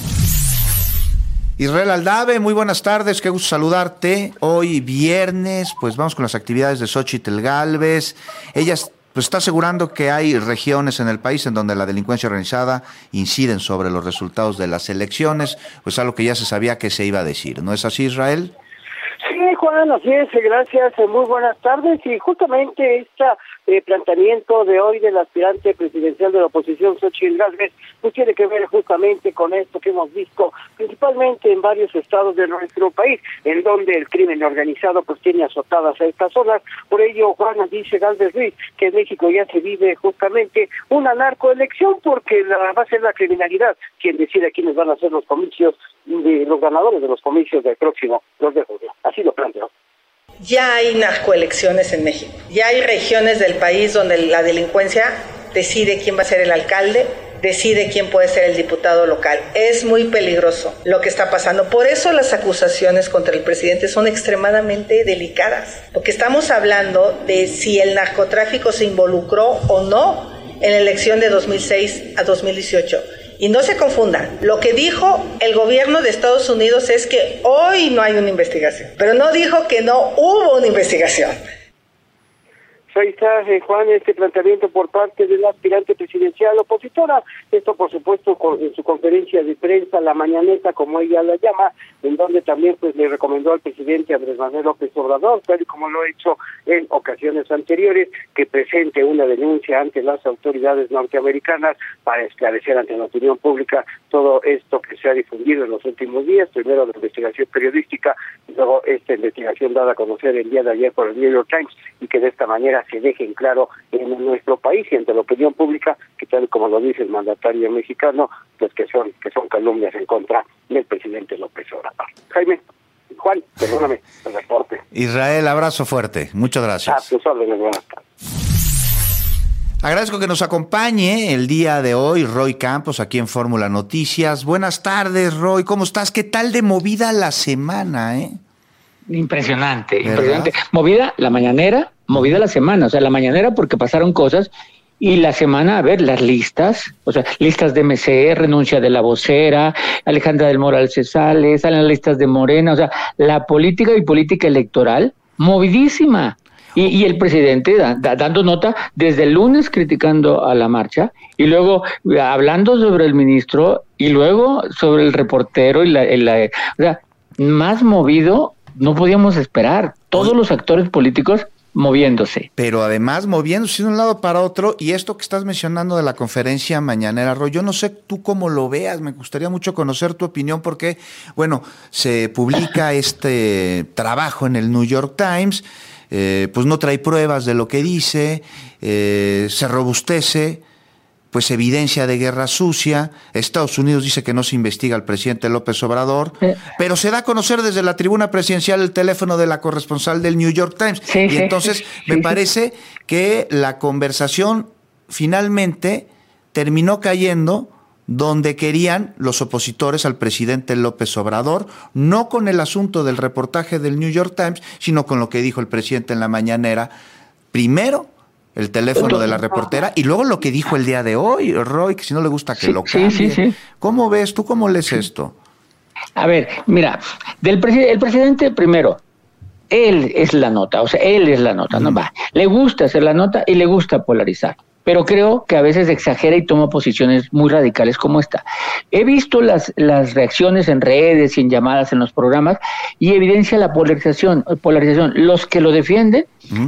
Israel Aldave, muy buenas tardes, qué gusto saludarte. Hoy viernes, pues vamos con las actividades de Xóchitl Gálvez. Ellas pues está asegurando que hay regiones en el país en donde la delincuencia organizada inciden sobre los resultados de las elecciones, pues algo que ya se sabía que se iba a decir. ¿No es así, Israel? Sí, Juan, así es, gracias, muy buenas tardes. Y justamente este planteamiento de hoy del aspirante presidencial de la oposición, Xóchitl Gálvez, pues tiene que ver justamente con esto que hemos visto principalmente en varios estados de nuestro país, en donde el crimen organizado pues tiene azotadas a estas zonas. Por ello, Juan, dice Gálvez Ruiz que en México ya se vive justamente una narcoelección, porque va a ser la criminalidad quien decide quiénes van a ser los comicios, de los ganadores de los comicios del próximo 2 de julio. Así lo planteó. Ya hay narcoelecciones en México. Ya hay regiones del país donde la delincuencia decide quién va a ser el alcalde, decide quién puede ser el diputado local. Es muy peligroso lo que está pasando. Por eso las acusaciones contra el presidente son extremadamente delicadas, porque estamos hablando de si el narcotráfico se involucró o no en la elección de 2006 a 2018. Y no se confundan, lo que dijo el gobierno de Estados Unidos es que hoy no hay una investigación, pero no dijo que no hubo una investigación. Ahí está, Juan, este planteamiento por parte de la aspirante presidencial opositora. Esto, por supuesto, en su conferencia de prensa, la mañaneta, como ella la llama, en donde también pues le recomendó al presidente Andrés Manuel López Obrador, tal y como lo ha hecho en ocasiones anteriores, que presente una denuncia ante las autoridades norteamericanas para esclarecer ante la opinión pública todo esto que se ha difundido en los últimos días, primero la investigación periodística y luego esta investigación dada a conocer el día de ayer por el New York Times, y que de esta manera se deje en claro en nuestro país y ante la opinión pública que, tal como lo dice el mandatario mexicano, pues que son calumnias en contra del presidente López Obrador. Jaime, Juan, perdóname el reporte. Israel, abrazo fuerte, muchas gracias. A tus órdenes, buenas tardes. Agradezco que nos acompañe el día de hoy Roy Campos aquí en Fórmula Noticias. Buenas tardes, Roy, ¿cómo estás? ¿Qué tal de movida la semana, Impresionante, impresionante. Movida la mañanera, movida la semana, o sea, la mañanera porque pasaron cosas, y la semana, a ver, las listas, o sea, listas de MC, renuncia de la vocera, Alejandra del Moral se sale, salen las listas de Morena, o sea, la política y política electoral, movidísima. Y el presidente dando nota desde el lunes criticando a la marcha, y luego hablando sobre el ministro, y luego sobre el reportero, o sea, más movido no podíamos esperar, todos los actores políticos moviéndose. Pero además moviéndose de un lado para otro, y esto que estás mencionando de la conferencia mañanera, Roy, yo no sé tú cómo lo veas, me gustaría mucho conocer tu opinión porque, bueno, se publica este trabajo en el New York Times, pues no trae pruebas de lo que dice, se robustece, pues evidencia de guerra sucia. Estados Unidos dice que no se investiga al presidente López Obrador, pero se da a conocer desde la tribuna presidencial el teléfono de la corresponsal del New York Times. Y entonces me parece que la conversación finalmente terminó cayendo donde querían los opositores al presidente López Obrador, no con el asunto del reportaje del New York Times, sino con lo que dijo el presidente en la mañanera. Primero, el teléfono de la reportera, y luego lo que dijo el día de hoy, Roy, que si no le gusta que lo cambie. Sí. ¿Cómo ves tú? ¿Cómo lees esto? A ver, mira, el presidente primero, él es la nota, ¿no? Va. Le gusta hacer la nota y le gusta polarizar. Pero creo que a veces exagera y toma posiciones muy radicales como esta. He visto las reacciones en redes y en llamadas en los programas y evidencia la polarización. Los que lo defienden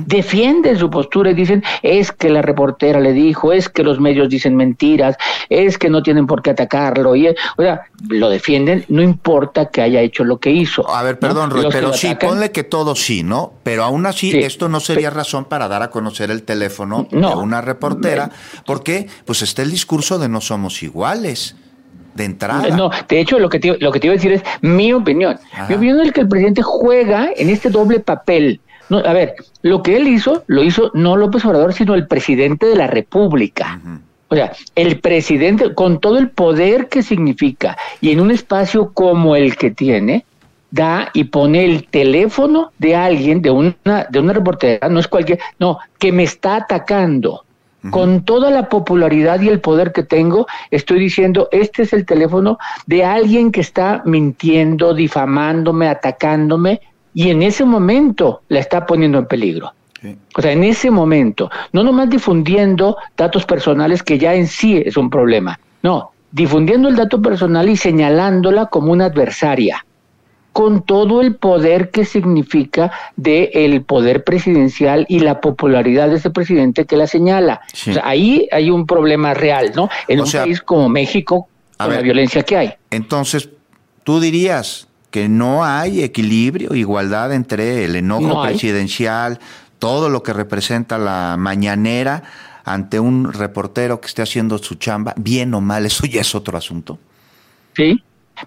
su postura y dicen, es que la reportera le dijo, es que los medios dicen mentiras, es que no tienen por qué atacarlo. O sea, lo defienden, no importa que haya hecho lo que hizo. A ver, perdón, Roy, pero sí, ponle que todo sí, ¿no? Pero aún así, esto no sería razón para dar a conocer el teléfono de una reportera. Porque pues está el discurso de no somos iguales de entrada. No, de hecho lo que te iba a decir es mi opinión. Ajá. Mi opinión es que el presidente juega en este doble papel. No, a ver, lo que él hizo, lo hizo no López Obrador, sino el presidente de la República. Uh-huh. O sea, el presidente con todo el poder que significa y en un espacio como el que tiene, da y pone el teléfono de alguien, de una reportera, no es cualquier, que me está atacando. Con toda la popularidad y el poder que tengo, estoy diciendo, este es el teléfono de alguien que está mintiendo, difamándome, atacándome, y en ese momento la está poniendo en peligro. Sí. O sea, en ese momento, no nomás difundiendo datos personales, que ya en sí es un problema, no, difundiendo el dato personal y señalándola como una adversaria, con todo el poder que significa del poder presidencial y la popularidad de ese presidente que la señala. Sí. O sea, ahí hay un problema real, ¿no? En un país como México, con la violencia que hay. Entonces, ¿tú dirías que no hay equilibrio, igualdad entre el enojo presidencial, todo lo que representa la mañanera, ante un reportero que esté haciendo su chamba, bien o mal? Eso ya es otro asunto. Sí.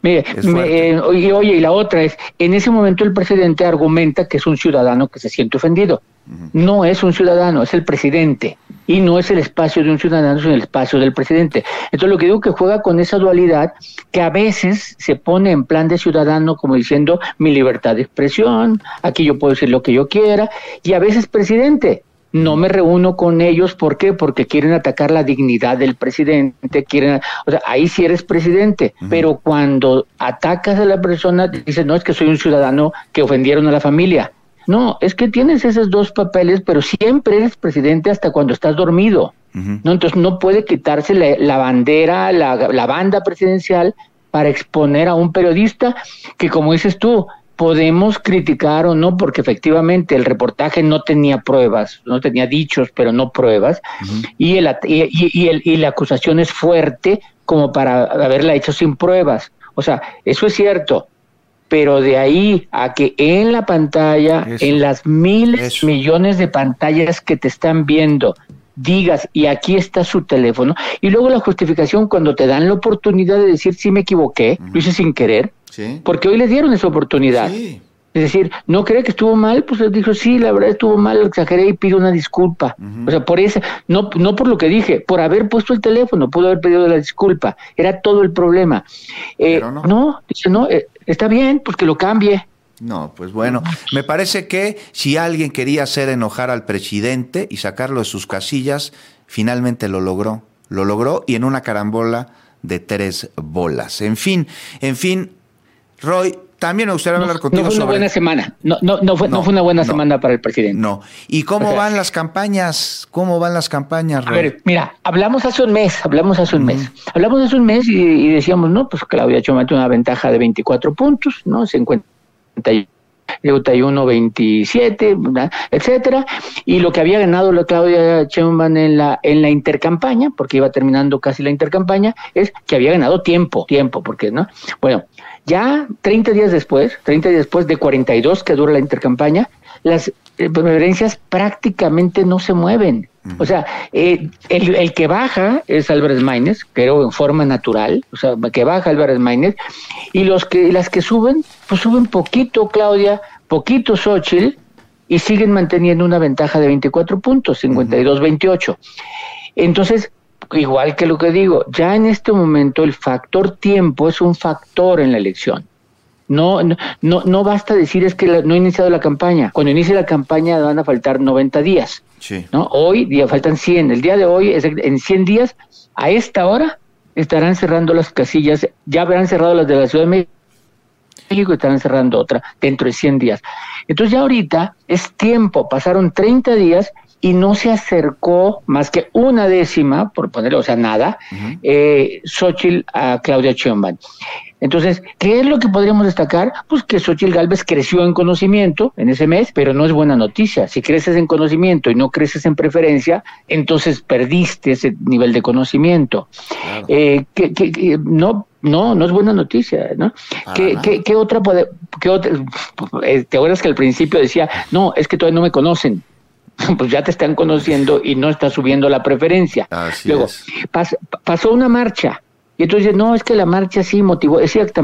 Oye, y la otra es, en ese momento el presidente argumenta que es un ciudadano que se siente ofendido. Uh-huh. No es un ciudadano, es el presidente. Y no es el espacio de un ciudadano, sino el espacio del presidente. Entonces lo que digo que juega con esa dualidad, que a veces se pone en plan de ciudadano, como diciendo, mi libertad de expresión, aquí yo puedo decir lo que yo quiera, y a veces presidente. No me reúno con ellos, ¿por qué? Porque quieren atacar la dignidad del presidente, o sea, ahí sí eres presidente, pero cuando atacas a la persona, dices, no, es que soy un ciudadano que ofendieron a la familia. No, es que tienes esos dos papeles, pero siempre eres presidente hasta cuando estás dormido. ¿No? Entonces no puede quitarse la bandera, la banda presidencial para exponer a un periodista que, como dices tú, podemos criticar o no, porque efectivamente el reportaje no tenía pruebas, no tenía dichos, pero no pruebas, y la acusación es fuerte como para haberla hecho sin pruebas. O sea, eso es cierto, pero de ahí a que en la pantalla, en las millones de pantallas que te están viendo, digas, y aquí está su teléfono, y luego la justificación cuando te dan la oportunidad de decir, sí me equivoqué, lo hice sin querer, porque hoy le dieron esa oportunidad. Sí. Es decir, ¿no cree que estuvo mal? Pues dijo, sí, la verdad estuvo mal, exageré y pido una disculpa. O sea, por eso, no por lo que dije, por haber puesto el teléfono, pudo haber pedido la disculpa. Era todo el problema. Dice, está bien, pues que lo cambie. No, pues bueno, me parece que si alguien quería hacer enojar al presidente y sacarlo de sus casillas, finalmente lo logró y en una carambola de 3 bolas. En fin, Roy, también me gustaría hablar contigo sobre... No fue una buena semana, no fue una buena semana para el presidente. No, ¿y cómo van las campañas? ¿Cómo van las campañas, Roy? A ver, mira, hablamos hace un mes y decíamos, no, pues Claudia Sheinbaum tiene una ventaja de 24 puntos, ¿no? 51-27, etcétera, y lo que había ganado la Claudia Sheinbaum en la intercampaña, porque iba terminando casi la intercampaña, es que había ganado tiempo, porque, ¿no? Bueno, ya 30 días después de 42 que dura la intercampaña, las preferencias prácticamente no se mueven. O sea, el que baja es Álvarez Maínez, pero en forma natural, o sea, que baja Álvarez Maínez, y las que suben, pues suben poquito Claudia, poquito Xóchitl, y siguen manteniendo una ventaja de 24 puntos, 52-28. Entonces, igual que lo que digo, ya en este momento el factor tiempo es un factor en la elección. No basta decir es que no ha iniciado la campaña. Cuando inicie la campaña van a faltar 90 días. Sí. ¿No? Hoy día faltan 100. El día de hoy, en 100 días, a esta hora, estarán cerrando las casillas. Ya habrán cerrado las de la Ciudad de México y estarán cerrando otra dentro de 100 días. Entonces ya ahorita es tiempo. Pasaron 30 días y no se acercó más que una décima, por ponerlo, o sea, nada, Xóchitl a Claudia Sheinbaum. Entonces, ¿qué es lo que podríamos destacar? Pues que Xóchitl Gálvez creció en conocimiento en ese mes, pero no es buena noticia. Si creces en conocimiento y no creces en preferencia, entonces perdiste ese nivel de conocimiento. Claro. No es buena noticia, ¿no? ¿Qué otra? ¿Te acuerdas que al principio decía, no, es que todavía no me conocen? Pues ya te están conociendo y no está subiendo la preferencia. Así Luego, pasó una marcha. Y entonces, no, es que la marcha sí motivó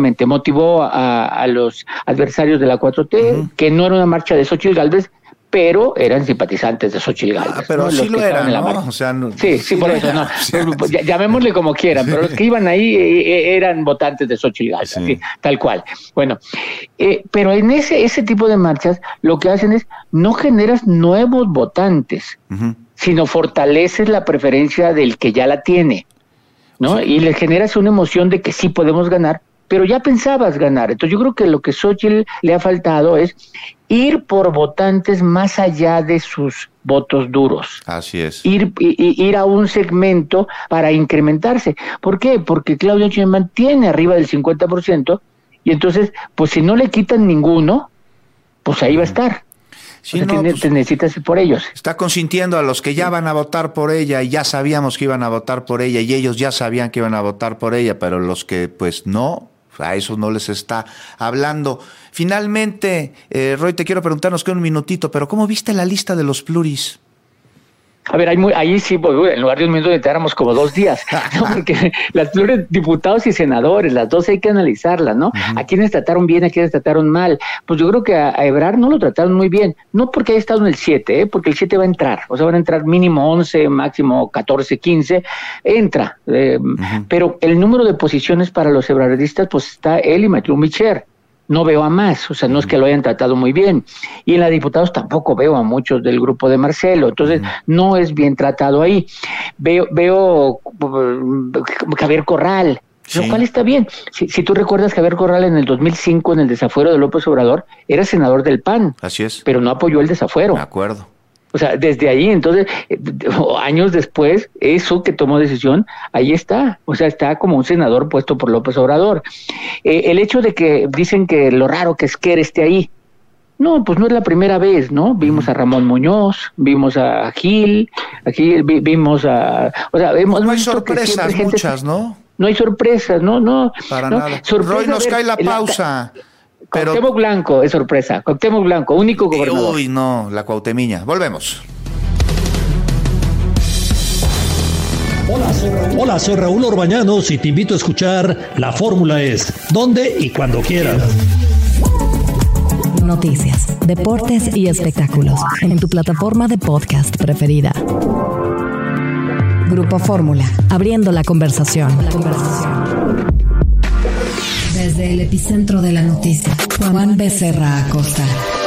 a los adversarios de la 4T, que no era una marcha de Xóchitl Gálvez, pero eran simpatizantes de Xóchitl Gálvez. Pero ¿no? sí lo eran, ¿no? O sea, sí, por eso, no. Llamémosle como quieran, pero los que iban ahí eran votantes de Xóchitl Gálvez, sí, tal cual. Bueno, pero en ese tipo de marchas, lo que hacen es, no generas nuevos votantes, sino fortaleces la preferencia del que ya la tiene, ¿no? Y le generas una emoción de que sí podemos ganar, pero ya pensabas ganar. Entonces yo creo que lo que Xóchitl le ha faltado es ir por votantes más allá de sus votos duros. Así es. Ir a un segmento para incrementarse. ¿Por qué? Porque Claudia Sheinbaum tiene arriba del 50%, y entonces, pues si no le quitan ninguno, pues ahí va a estar. Sí, o sea, te necesitas ir por ellos. Está consintiendo a los que ya van a votar por ella y ya sabíamos que iban a votar por ella y ellos ya sabían que iban a votar por ella, pero los que pues no, a eso no les está hablando. Finalmente, Roy, te quiero preguntar, nos queda un minutito, pero ¿cómo viste la lista de los pluris? A ver, ahí sí, en lugar de un minuto necesitáramos como 2 días, ¿no? Porque las pluris, diputados y senadores, las dos hay que analizarlas, ¿no? A quienes trataron bien, a quienes trataron mal. Pues yo creo que a Ebrard no lo trataron muy bien, no porque haya estado en el 7, porque el 7 va a entrar, o sea, van a entrar mínimo 11, máximo 14, 15, entra, pero el número de posiciones para los ebrardistas, pues está él y Mathieu Michel. No veo a más, o sea, no es que lo hayan tratado muy bien. Y en la diputados tampoco veo a muchos del grupo de Marcelo, entonces no es bien tratado ahí. Veo Javier Corral, lo cual está bien. Si tú recuerdas, Javier Corral en el 2005, en el desafuero de López Obrador, era senador del PAN. Así es. Pero no apoyó el desafuero. De acuerdo. O sea, desde ahí, entonces, años después, eso que tomó decisión, ahí está. O sea, está como un senador puesto por López Obrador. El hecho de que dicen que lo raro que Esquer esté ahí, no, pues no es la primera vez, ¿no? Vimos a Ramón Muñoz, vimos a Gil, aquí vimos a... O sea, no hay sorpresas muchas, ¿no? No hay sorpresas, no. Para nada. Roy, nos cae la pausa. Pero Cuauhtémoc Blanco es sorpresa. Cuauhtémoc Blanco, único gobernador. Uy, no, la cuautemiña. Volvemos. Hola, soy Raúl Orbañanos y te invito a escuchar La Fórmula Es, donde y cuando quieras. Noticias, deportes y espectáculos en tu plataforma de podcast preferida. Grupo Fórmula, abriendo la conversación. Desde el epicentro de la noticia, Juan Becerra Acosta.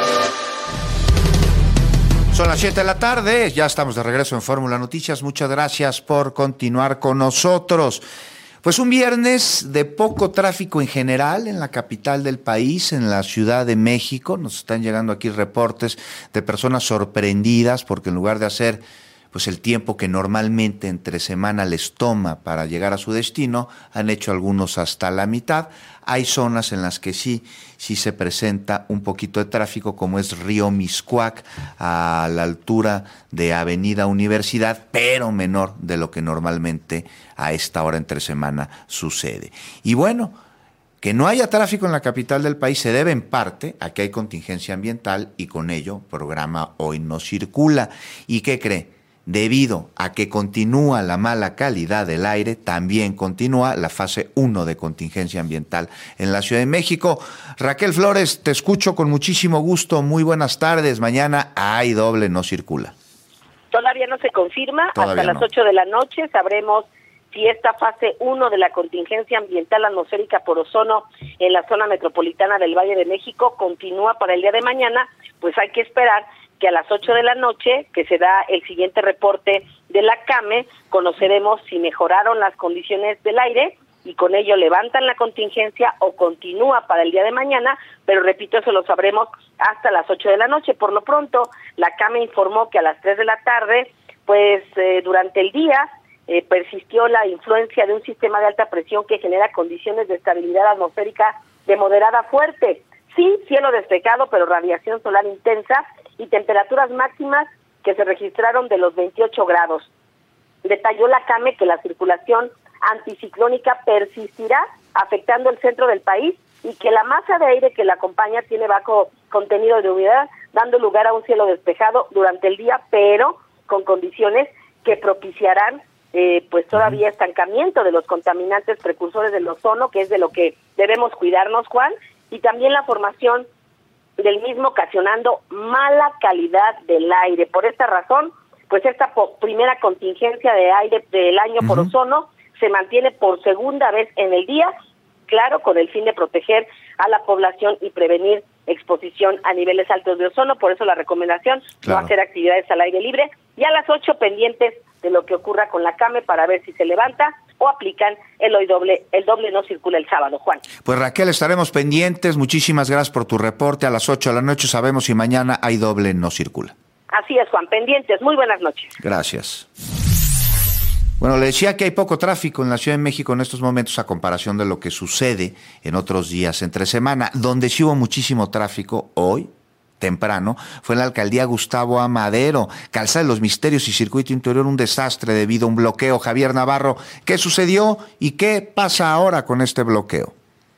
Son las 7 de la tarde, ya estamos de regreso en Fórmula Noticias. Muchas gracias por continuar con nosotros. Pues un viernes de poco tráfico en general en la capital del país, en la Ciudad de México. Nos están llegando aquí reportes de personas sorprendidas porque en lugar de hacer pues el tiempo que normalmente entre semana les toma para llegar a su destino, han hecho algunos hasta la mitad. Hay zonas en las que sí se presenta un poquito de tráfico, como es Río Mixcoac, a la altura de Avenida Universidad, pero menor de lo que normalmente a esta hora entre semana sucede. Y bueno, Que no haya tráfico en la capital del país se debe en parte a que hay contingencia ambiental y con ello programa Hoy No Circula. ¿Y qué cree? Debido a que continúa la mala calidad del aire, también continúa la fase 1 de contingencia ambiental en la Ciudad de México. Raquel Flores, te escucho con muchísimo gusto. Muy buenas tardes. Mañana hay doble no circula. Todavía no se confirma. Todavía hasta no. las 8 de la noche sabremos si esta fase 1 de la contingencia ambiental atmosférica por ozono en la zona metropolitana del Valle de México continúa para el día de mañana. Pues hay que esperar que a las 8 de la noche, que se da el siguiente reporte de la CAME, conoceremos si mejoraron las condiciones del aire y con ello levantan la contingencia o continúa para el día de mañana, pero repito, eso lo sabremos hasta las 8 de la noche. Por lo pronto, la CAME informó que a las 3 de la tarde, pues durante el día, persistió la influencia de un sistema de alta presión que genera condiciones de estabilidad atmosférica de moderada a fuerte. Sí, cielo despejado, pero radiación solar intensa y temperaturas máximas que se registraron de los 28 grados. Detalló la CAME que la circulación anticiclónica persistirá afectando el centro del país y que la masa de aire que la acompaña tiene bajo contenido de humedad, dando lugar a un cielo despejado durante el día, pero con condiciones que propiciarán pues todavía estancamiento de los contaminantes precursores del ozono, que es de lo que debemos cuidarnos, Juan, y también la formación del mismo ocasionando mala calidad del aire. Por esta razón, pues esta primera contingencia de aire del año por ozono se mantiene por segunda vez en el día, claro, con el fin de proteger a la población y prevenir exposición a niveles altos de ozono. Por eso la recomendación, no hacer actividades al aire libre. Y a las 8 pendientes de lo que ocurra con la CAME para ver si se levanta o aplican el doble no circula el sábado, Juan. Pues Raquel, estaremos pendientes. Muchísimas gracias por tu reporte. A las 8 de la noche sabemos si mañana hay doble no circula. Así es, Juan, pendientes. Muy buenas noches. Gracias. Bueno, le decía que hay poco tráfico en la Ciudad de México en estos momentos a comparación de lo que sucede en otros días entre semana. Donde sí hubo muchísimo tráfico hoy, temprano, fue en la alcaldía Gustavo A. Madero. Calzada de los Misterios y Circuito Interior, un desastre debido a un bloqueo. Javier Navarro, ¿qué sucedió y qué pasa ahora con este bloqueo?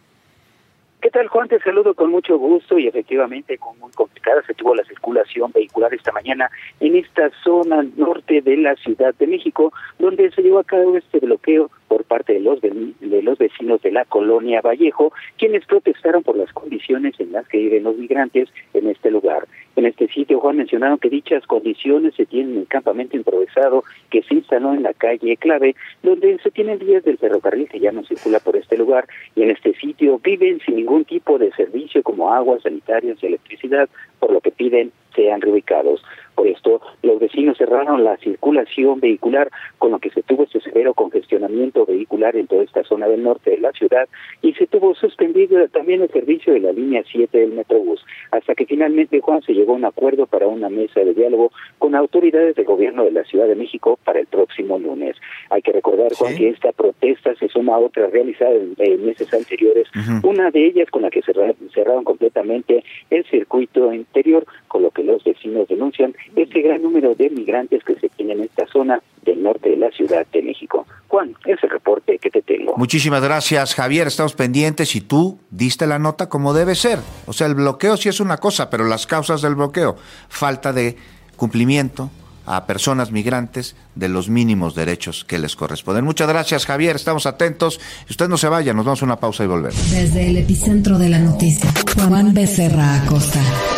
¿Qué tal, Juan? Te saludo con mucho gusto y efectivamente con muy complicada se tuvo la circulación vehicular esta mañana en esta zona norte de la Ciudad de México, donde se llevó a cabo este bloqueo por parte de los vecinos de la colonia Vallejo, quienes protestaron por las condiciones en las que viven los migrantes en este lugar. En este sitio, Juan, mencionaron que dichas condiciones se tienen en el campamento improvisado que se instaló en la calle Clave, donde se tienen vías del ferrocarril que ya no circula por este lugar, y en este sitio viven sin ningún tipo de servicio como agua, sanitarios y electricidad, por lo que piden sean reubicados. Por esto, los vecinos cerraron la circulación vehicular, con lo que se tuvo este severo congestionamiento vehicular en toda esta zona del norte de la ciudad, y se tuvo suspendido también el servicio de la línea 7 del Metrobús, hasta que finalmente, Juan, se llegó a un acuerdo para una mesa de diálogo con autoridades del gobierno de la Ciudad de México para el próximo lunes. Hay que recordar, Juan, que esta protesta se suma a otras realizadas en meses anteriores, una de ellas con la que cerraron completamente el circuito interior, con lo que los vecinos denuncian este gran número de migrantes que se tienen en esta zona del norte de la Ciudad de México. Juan, es el reporte que te tengo. Muchísimas gracias, Javier. Estamos pendientes y tú diste la nota como debe ser. O sea, el bloqueo sí es una cosa, pero las causas del bloqueo, falta de cumplimiento a personas migrantes de los mínimos derechos que les corresponden. Muchas gracias, Javier. Estamos atentos. Usted no se vaya, nos damos una pausa y volvemos. Desde el epicentro de la noticia, Juan Becerra Acosta.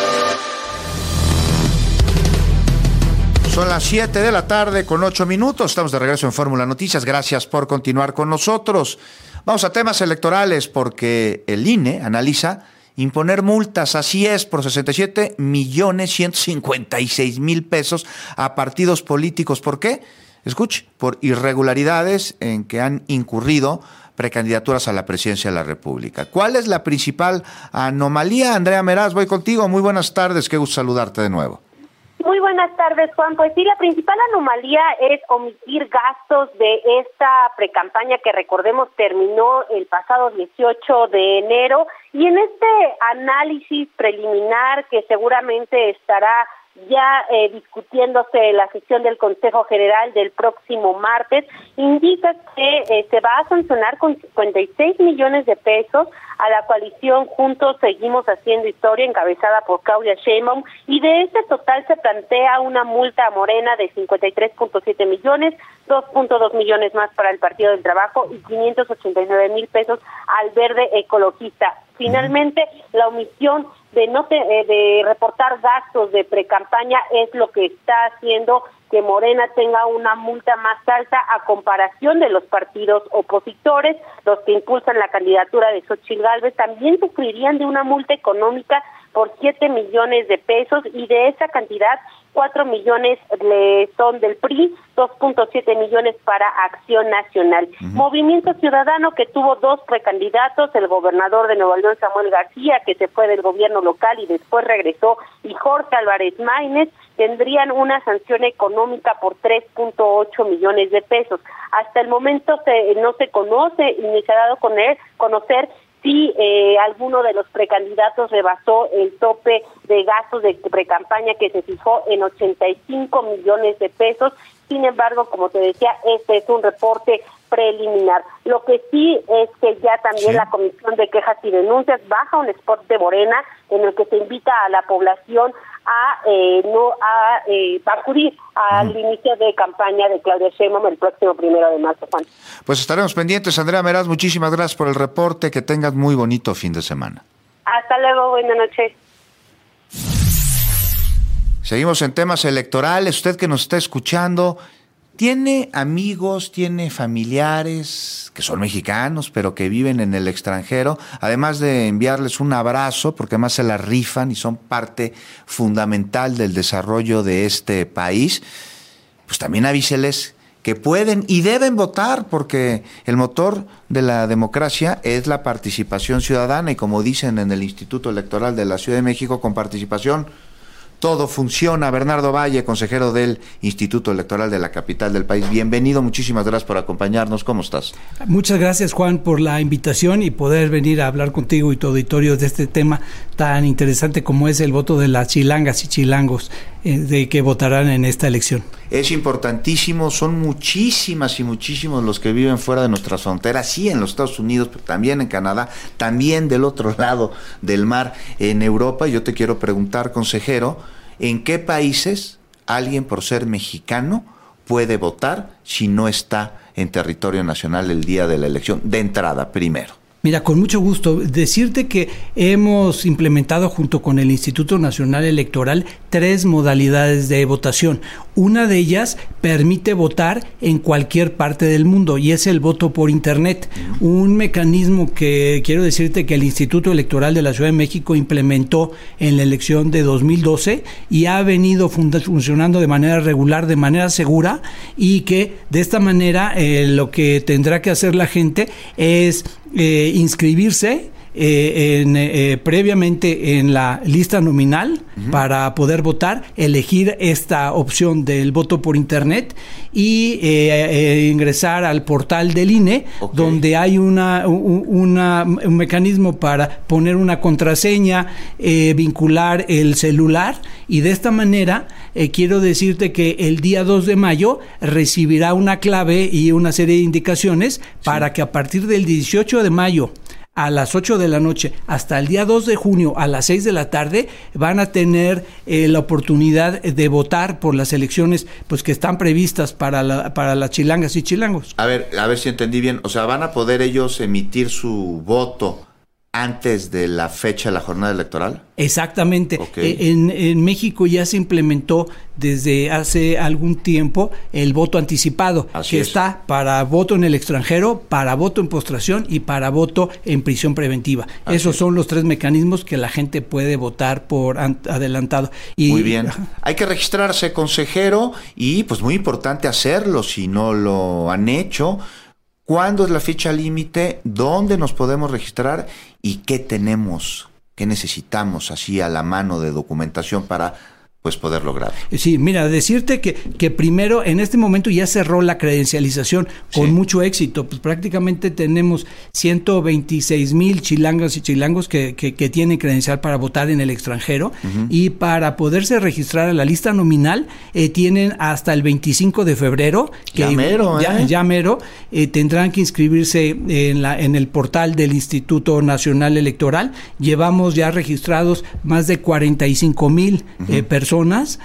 Son las 7 de la tarde con 8 minutos. Estamos de regreso en Fórmula Noticias. Gracias por continuar con nosotros. Vamos a temas electorales porque el INE analiza imponer multas, así es, por 67,156,000 pesos a partidos políticos. ¿Por qué? Escuche, por irregularidades en que han incurrido precandidaturas a la presidencia de la República. ¿Cuál es la principal anomalía? Andrea Meraz, voy contigo. Muy buenas tardes, qué gusto saludarte de nuevo. Muy buenas tardes, Juan. Pues sí, la principal anomalía es omitir gastos de esta precampaña que, recordemos, terminó el pasado 18 de enero. Y en este análisis preliminar que seguramente estará ya discutiéndose la sesión del Consejo General del próximo martes, indica que se va a sancionar con 56 millones de pesos a la coalición Juntos Seguimos Haciendo Historia, encabezada por Claudia Sheinbaum, y de ese total se plantea una multa a Morena de 53.7 millones, 2.2 millones más para el Partido del Trabajo y 589,000 pesos al Verde Ecologista. Finalmente, la omisión de reportar gastos de precampaña es lo que está haciendo que Morena tenga una multa más alta a comparación de los partidos opositores. Los que impulsan la candidatura de Xóchitl Gálvez también sufrirían de una multa económica por 7 millones de pesos, y de esa cantidad 4 millones son del PRI, 2.7 millones para Acción Nacional. Movimiento Ciudadano, que tuvo 2 precandidatos, el gobernador de Nuevo León, Samuel García, que se fue del gobierno local y después regresó, y Jorge Álvarez Maínez, tendrían una sanción económica por 3.8 millones de pesos. Hasta el momento no se conoce ni se ha dado conocer si alguno de los precandidatos rebasó el tope de gastos de precampaña que se fijó en 85 millones de pesos. Sin embargo, como te decía, este es un reporte preliminar. Lo que sí es que ya también la Comisión de Quejas y Denuncias baja un spot de Morena en el que se invita a la población a acudir al inicio de campaña de Claudia Sheinbaum el próximo 1 de marzo, Juan. Pues estaremos pendientes. Andrea Meraz, muchísimas gracias por el reporte. Que tengas muy bonito fin de semana. Hasta luego, buenas noches. Seguimos en temas electorales. Usted que nos está escuchando, ¿tiene amigos, tiene familiares que son mexicanos, pero que viven en el extranjero? Además de enviarles un abrazo, porque además se la rifan y son parte fundamental del desarrollo de este país, pues también avíseles que pueden y deben votar, porque el motor de la democracia es la participación ciudadana, y como dicen en el Instituto Electoral de la Ciudad de México, con participación todo funciona. Bernardo Valle, consejero del Instituto Electoral de la capital del país. Bienvenido, muchísimas gracias por acompañarnos. ¿Cómo estás? Muchas gracias, Juan, por la invitación y poder venir a hablar contigo y tu auditorio de este tema tan interesante como es el voto de las chilangas y chilangos de que votarán en esta elección. Es importantísimo, son muchísimas y muchísimos los que viven fuera de nuestras fronteras, sí en los Estados Unidos, pero también en Canadá, también del otro lado del mar, en Europa. Yo te quiero preguntar, consejero, ¿en qué países alguien por ser mexicano puede votar si no está en territorio nacional el día de la elección? De entrada, primero. Mira, con mucho gusto decirte que hemos implementado junto con el Instituto Nacional Electoral 3 modalidades de votación. Una de ellas permite votar en cualquier parte del mundo y es el voto por Internet. Un mecanismo que quiero decirte que el Instituto Electoral de la Ciudad de México implementó en la elección de 2012 y ha venido funcionando de manera regular, de manera segura, y que de esta manera lo que tendrá que hacer la gente es inscribirse previamente en la lista nominal para poder votar, elegir esta opción del voto por Internet y ingresar al portal del INE, donde hay un mecanismo para poner una contraseña, vincular el celular, y de esta manera quiero decirte que el día 2 de mayo recibirá una clave y una serie de indicaciones para que a partir del 18 de mayo a las 8 de la noche hasta el día 2 de junio a las 6 de la tarde van a tener la oportunidad de votar por las elecciones pues que están previstas para las chilangas y chilangos. A ver si entendí bien. O sea, ¿van a poder ellos emitir su voto antes de la fecha de la jornada electoral? Exactamente. En México ya se implementó desde hace algún tiempo el voto anticipado, que está para voto en el extranjero, para voto en postración y para voto en prisión preventiva. Esos son los 3 mecanismos que la gente puede votar por adelantado. Muy bien. Hay que registrarse, consejero, y pues muy importante hacerlo si no lo han hecho. ¿Cuándo es la fecha límite? ¿Dónde nos podemos registrar? ¿Y qué necesitamos así a la mano de documentación para pues poder lograrlo. Sí, mira, decirte que primero, en este momento ya cerró la credencialización con mucho éxito, pues prácticamente tenemos 126,000 chilangas y chilangos que tienen credencial para votar en el extranjero, y para poderse registrar a la lista nominal tienen hasta el 25 de febrero, que ya mero, tendrán que inscribirse en el portal del Instituto Nacional Electoral. Llevamos ya registrados más de 45,000 personas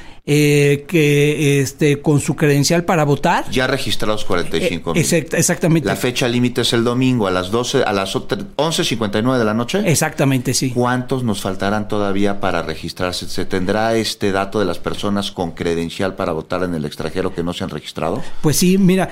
que con su credencial para votar. Ya registrados 45,000. Exactamente. La fecha límite es el domingo a las 11:59 de la noche. Exactamente, sí. ¿Cuántos nos faltarán todavía para registrarse? ¿Se tendrá este dato de las personas con credencial para votar en el extranjero que no se han registrado? Pues sí, mira,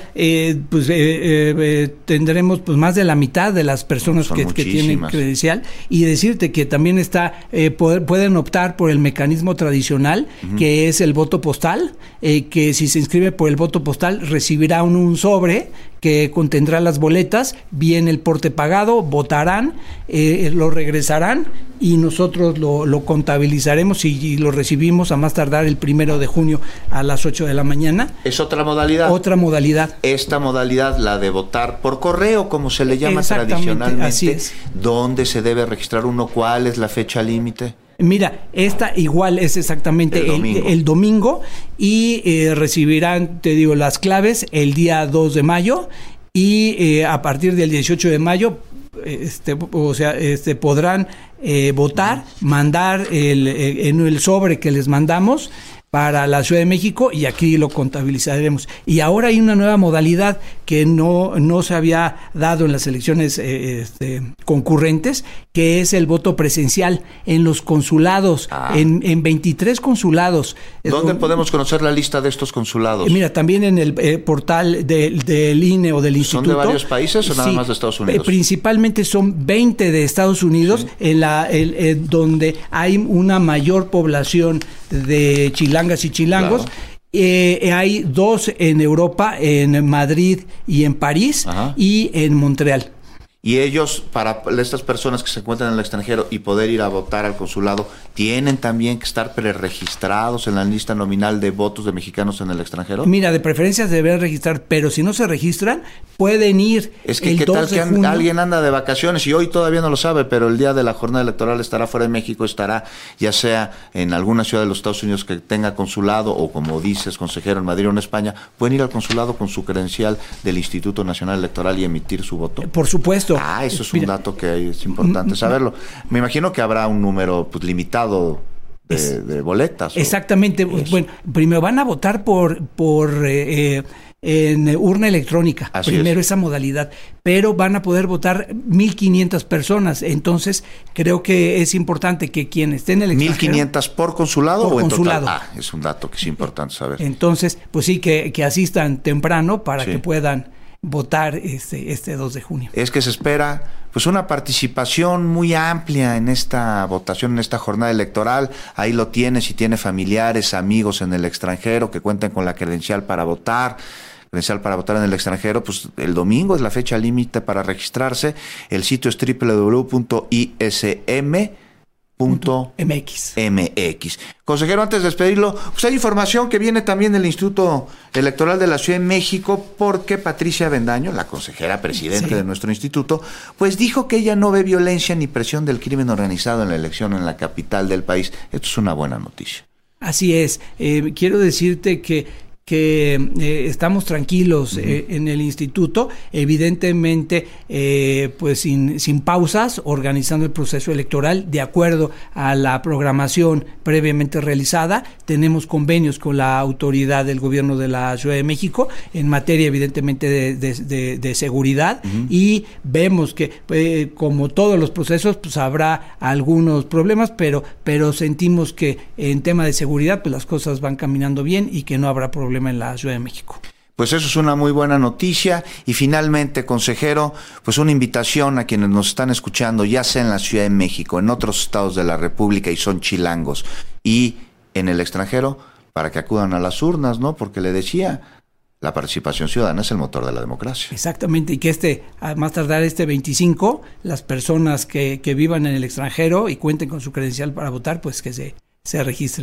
tendremos pues más de la mitad de las personas que tienen credencial, y decirte que también pueden optar por el mecanismo tradicional, que es el voto postal, que si se inscribe por el voto postal recibirá un sobre que contendrá las boletas, viene el porte pagado, votarán, lo regresarán y nosotros lo contabilizaremos y lo recibimos a más tardar el 1 de junio a las 8 de la mañana. ¿Es otra modalidad? Otra modalidad. Esta modalidad, la de votar por correo, como se le llama tradicionalmente. Así es. ¿Dónde se debe registrar uno? ¿Cuál es la fecha límite? Mira, esta igual es exactamente el domingo y recibirán, te digo, las claves el día 2 de mayo y a partir del 18 de mayo podrán votar, mandar en el sobre que les mandamos para la Ciudad de México, y aquí lo contabilizaremos. Y ahora hay una nueva modalidad que no se había dado en las elecciones concurrentes, que es el voto presencial en los consulados, en 23 consulados. ¿Dónde podemos conocer la lista de estos consulados? Mira, también en el portal del INE o del Instituto. ¿Son de varios países o nada más de Estados Unidos? Principalmente son 20 de Estados Unidos, donde hay una mayor población de chilangas y chilangos. Hay 2 en Europa, en Madrid y en París, y en Montreal. Y ellos, para estas personas que se encuentran en el extranjero y poder ir a votar al consulado, ¿tienen también que estar preregistrados en la lista nominal de votos de mexicanos en el extranjero? Mira, de preferencia se deben registrar, pero si no se registran, pueden ir. Es que, ¿qué tal que alguien anda de vacaciones y hoy todavía no lo sabe, pero el día de la jornada electoral estará fuera de México, estará ya sea en alguna ciudad de los Estados Unidos que tenga consulado, o como dices, consejero, en Madrid o en España, pueden ir al consulado con su credencial del Instituto Nacional Electoral y emitir su voto? Por supuesto. Eso es un dato que es importante saberlo. Me imagino que habrá un número limitado de boletas. Exactamente. Bueno, primero van a votar en urna electrónica. Primero esa modalidad. Pero van a poder votar 1,500 personas. Entonces, creo que es importante que quien esté en el extranjero... ¿1,500 por consulado o en consulado? Total? Es un dato que es importante saber. Entonces, pues sí, que asistan temprano para que puedan votar este 2 de junio. Es que se espera pues una participación muy amplia en esta votación, en esta jornada electoral. Ahí lo tiene, si tiene familiares, amigos en el extranjero que cuenten con la credencial para votar en el extranjero, pues el domingo es la fecha límite para registrarse. El sitio es www.ism.mx. Consejero, antes de despedirlo, pues hay información que viene también del Instituto Electoral de la Ciudad de México, porque Patricia Avendaño, la consejera presidente de nuestro instituto, pues dijo que ella no ve violencia ni presión del crimen organizado en la elección en la capital del país. Esto es una buena noticia. Así es. Quiero decirte que estamos tranquilos en el instituto, evidentemente pues sin pausas, organizando el proceso electoral de acuerdo a la programación previamente realizada. Tenemos convenios con la autoridad del gobierno de la Ciudad de México en materia evidentemente de seguridad, y vemos que como todos los procesos pues habrá algunos problemas, pero sentimos que en tema de seguridad pues las cosas van caminando bien y que no habrá problema en la Ciudad de México. Pues eso es una muy buena noticia. Y finalmente, consejero, pues una invitación a quienes nos están escuchando, ya sea en la Ciudad de México, en otros estados de la República y son chilangos, y en el extranjero, para que acudan a las urnas, ¿no? Porque le decía, la participación ciudadana es el motor de la democracia. Exactamente, y que a más tardar 25, las personas que vivan en el extranjero y cuenten con su credencial para votar, pues que se registren.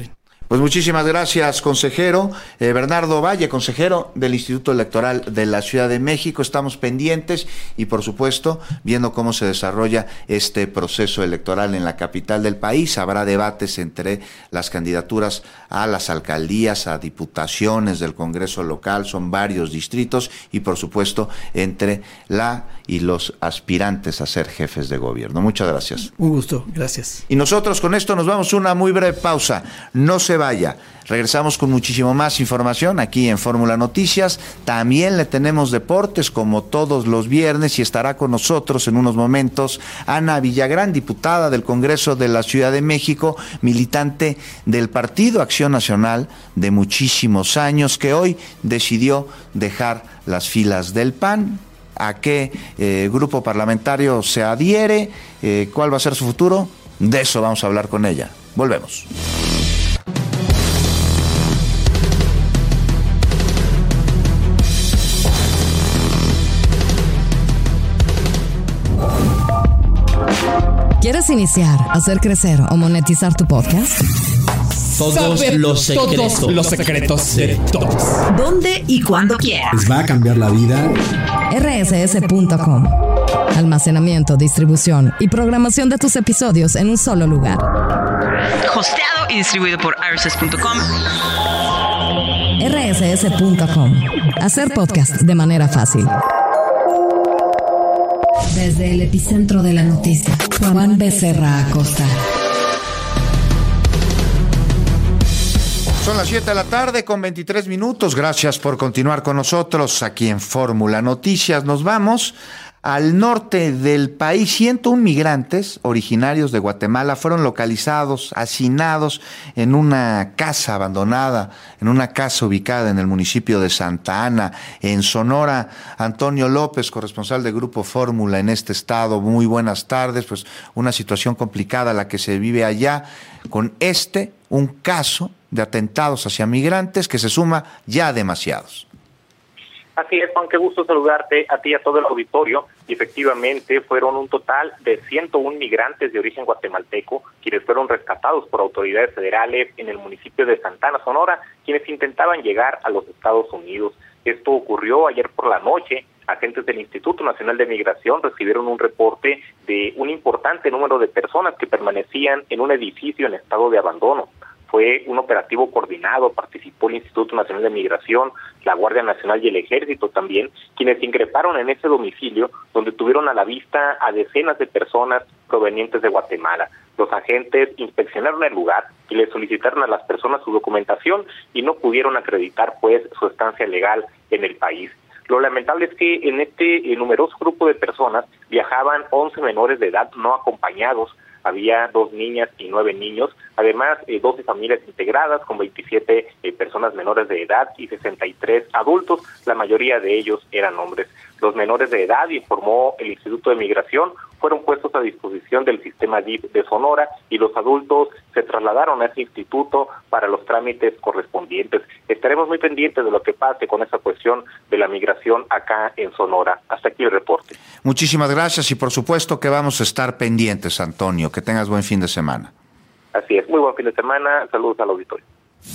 Pues muchísimas gracias, consejero. Bernardo Valle, consejero del Instituto Electoral de la Ciudad de México. Estamos pendientes y, por supuesto, viendo cómo se desarrolla este proceso electoral en la capital del país. Habrá debates entre las candidaturas a las alcaldías, a diputaciones del Congreso local, son varios distritos, y, por supuesto, entre la y los aspirantes a ser jefes de gobierno. Muchas gracias. Un gusto, gracias. Y nosotros con esto nos vamos a una muy breve pausa. No se vaya. Regresamos con muchísimo más información aquí en Fórmula Noticias. También le tenemos deportes como todos los viernes y estará con nosotros en unos momentos Ana Villagrán, diputada del Congreso de la Ciudad de México, militante del Partido Acción Nacional de muchísimos años, que hoy decidió dejar las filas del PAN. ¿A qué grupo parlamentario se adhiere? ¿Cuál va a ser su futuro? De eso vamos a hablar con ella. Volvemos. ¿Quieres iniciar, hacer crecer o monetizar tu podcast? Todos los secretos de todos. ¿Dónde y cuándo quieras? Les va a cambiar la vida. rss.com. Almacenamiento, distribución y programación de tus episodios en un solo lugar. Hosteado y distribuido por rss.com. rss.com. Hacer podcast de manera fácil. Desde el epicentro de la noticia, Juan Becerra Acosta. Son las 7 de la tarde con 23 minutos. Gracias por continuar con nosotros aquí en Fórmula Noticias. Nos vamos al norte del país. 101 migrantes originarios de Guatemala fueron localizados, hacinados en una casa abandonada, en una casa ubicada en el municipio de Santa Ana, en Sonora. Antonio López, corresponsal de Grupo Fórmula en este estado. Muy buenas tardes. Pues una situación complicada la que se vive allá con un caso de atentados hacia migrantes que se suma ya a demasiados. Así es, Juan, qué gusto saludarte a ti y a todo el auditorio. Y efectivamente fueron un total de 101 migrantes de origen guatemalteco quienes fueron rescatados por autoridades federales en el municipio de Santa Ana, Sonora, quienes intentaban llegar a los Estados Unidos. Esto ocurrió ayer por la noche. Agentes del Instituto Nacional de Migración recibieron un reporte de un importante número de personas que permanecían en un edificio en estado de abandono. Fue un operativo coordinado, participó el Instituto Nacional de Migración, la Guardia Nacional y el Ejército también, quienes ingresaron en ese domicilio donde tuvieron a la vista a decenas de personas provenientes de Guatemala. Los agentes inspeccionaron el lugar y le solicitaron a las personas su documentación y no pudieron acreditar pues su estancia legal en el país. Lo lamentable es que en este numeroso grupo de personas viajaban 11 menores de edad no acompañados. Había 2 niñas y 9 niños, además 12 familias integradas con 27 personas menores de edad y 63 adultos, la mayoría de ellos eran hombres. Los menores de edad, informó el Instituto de Migración, fueron puestos a disposición del sistema DIF de Sonora y los adultos se trasladaron a ese instituto para los trámites correspondientes. Estaremos muy pendientes de lo que pase con esa cuestión de la migración acá en Sonora. Hasta aquí el reporte. Muchísimas gracias y por supuesto que vamos a estar pendientes, Antonio. Que tengas buen fin de semana. Así es, muy buen fin de semana. Saludos al auditorio.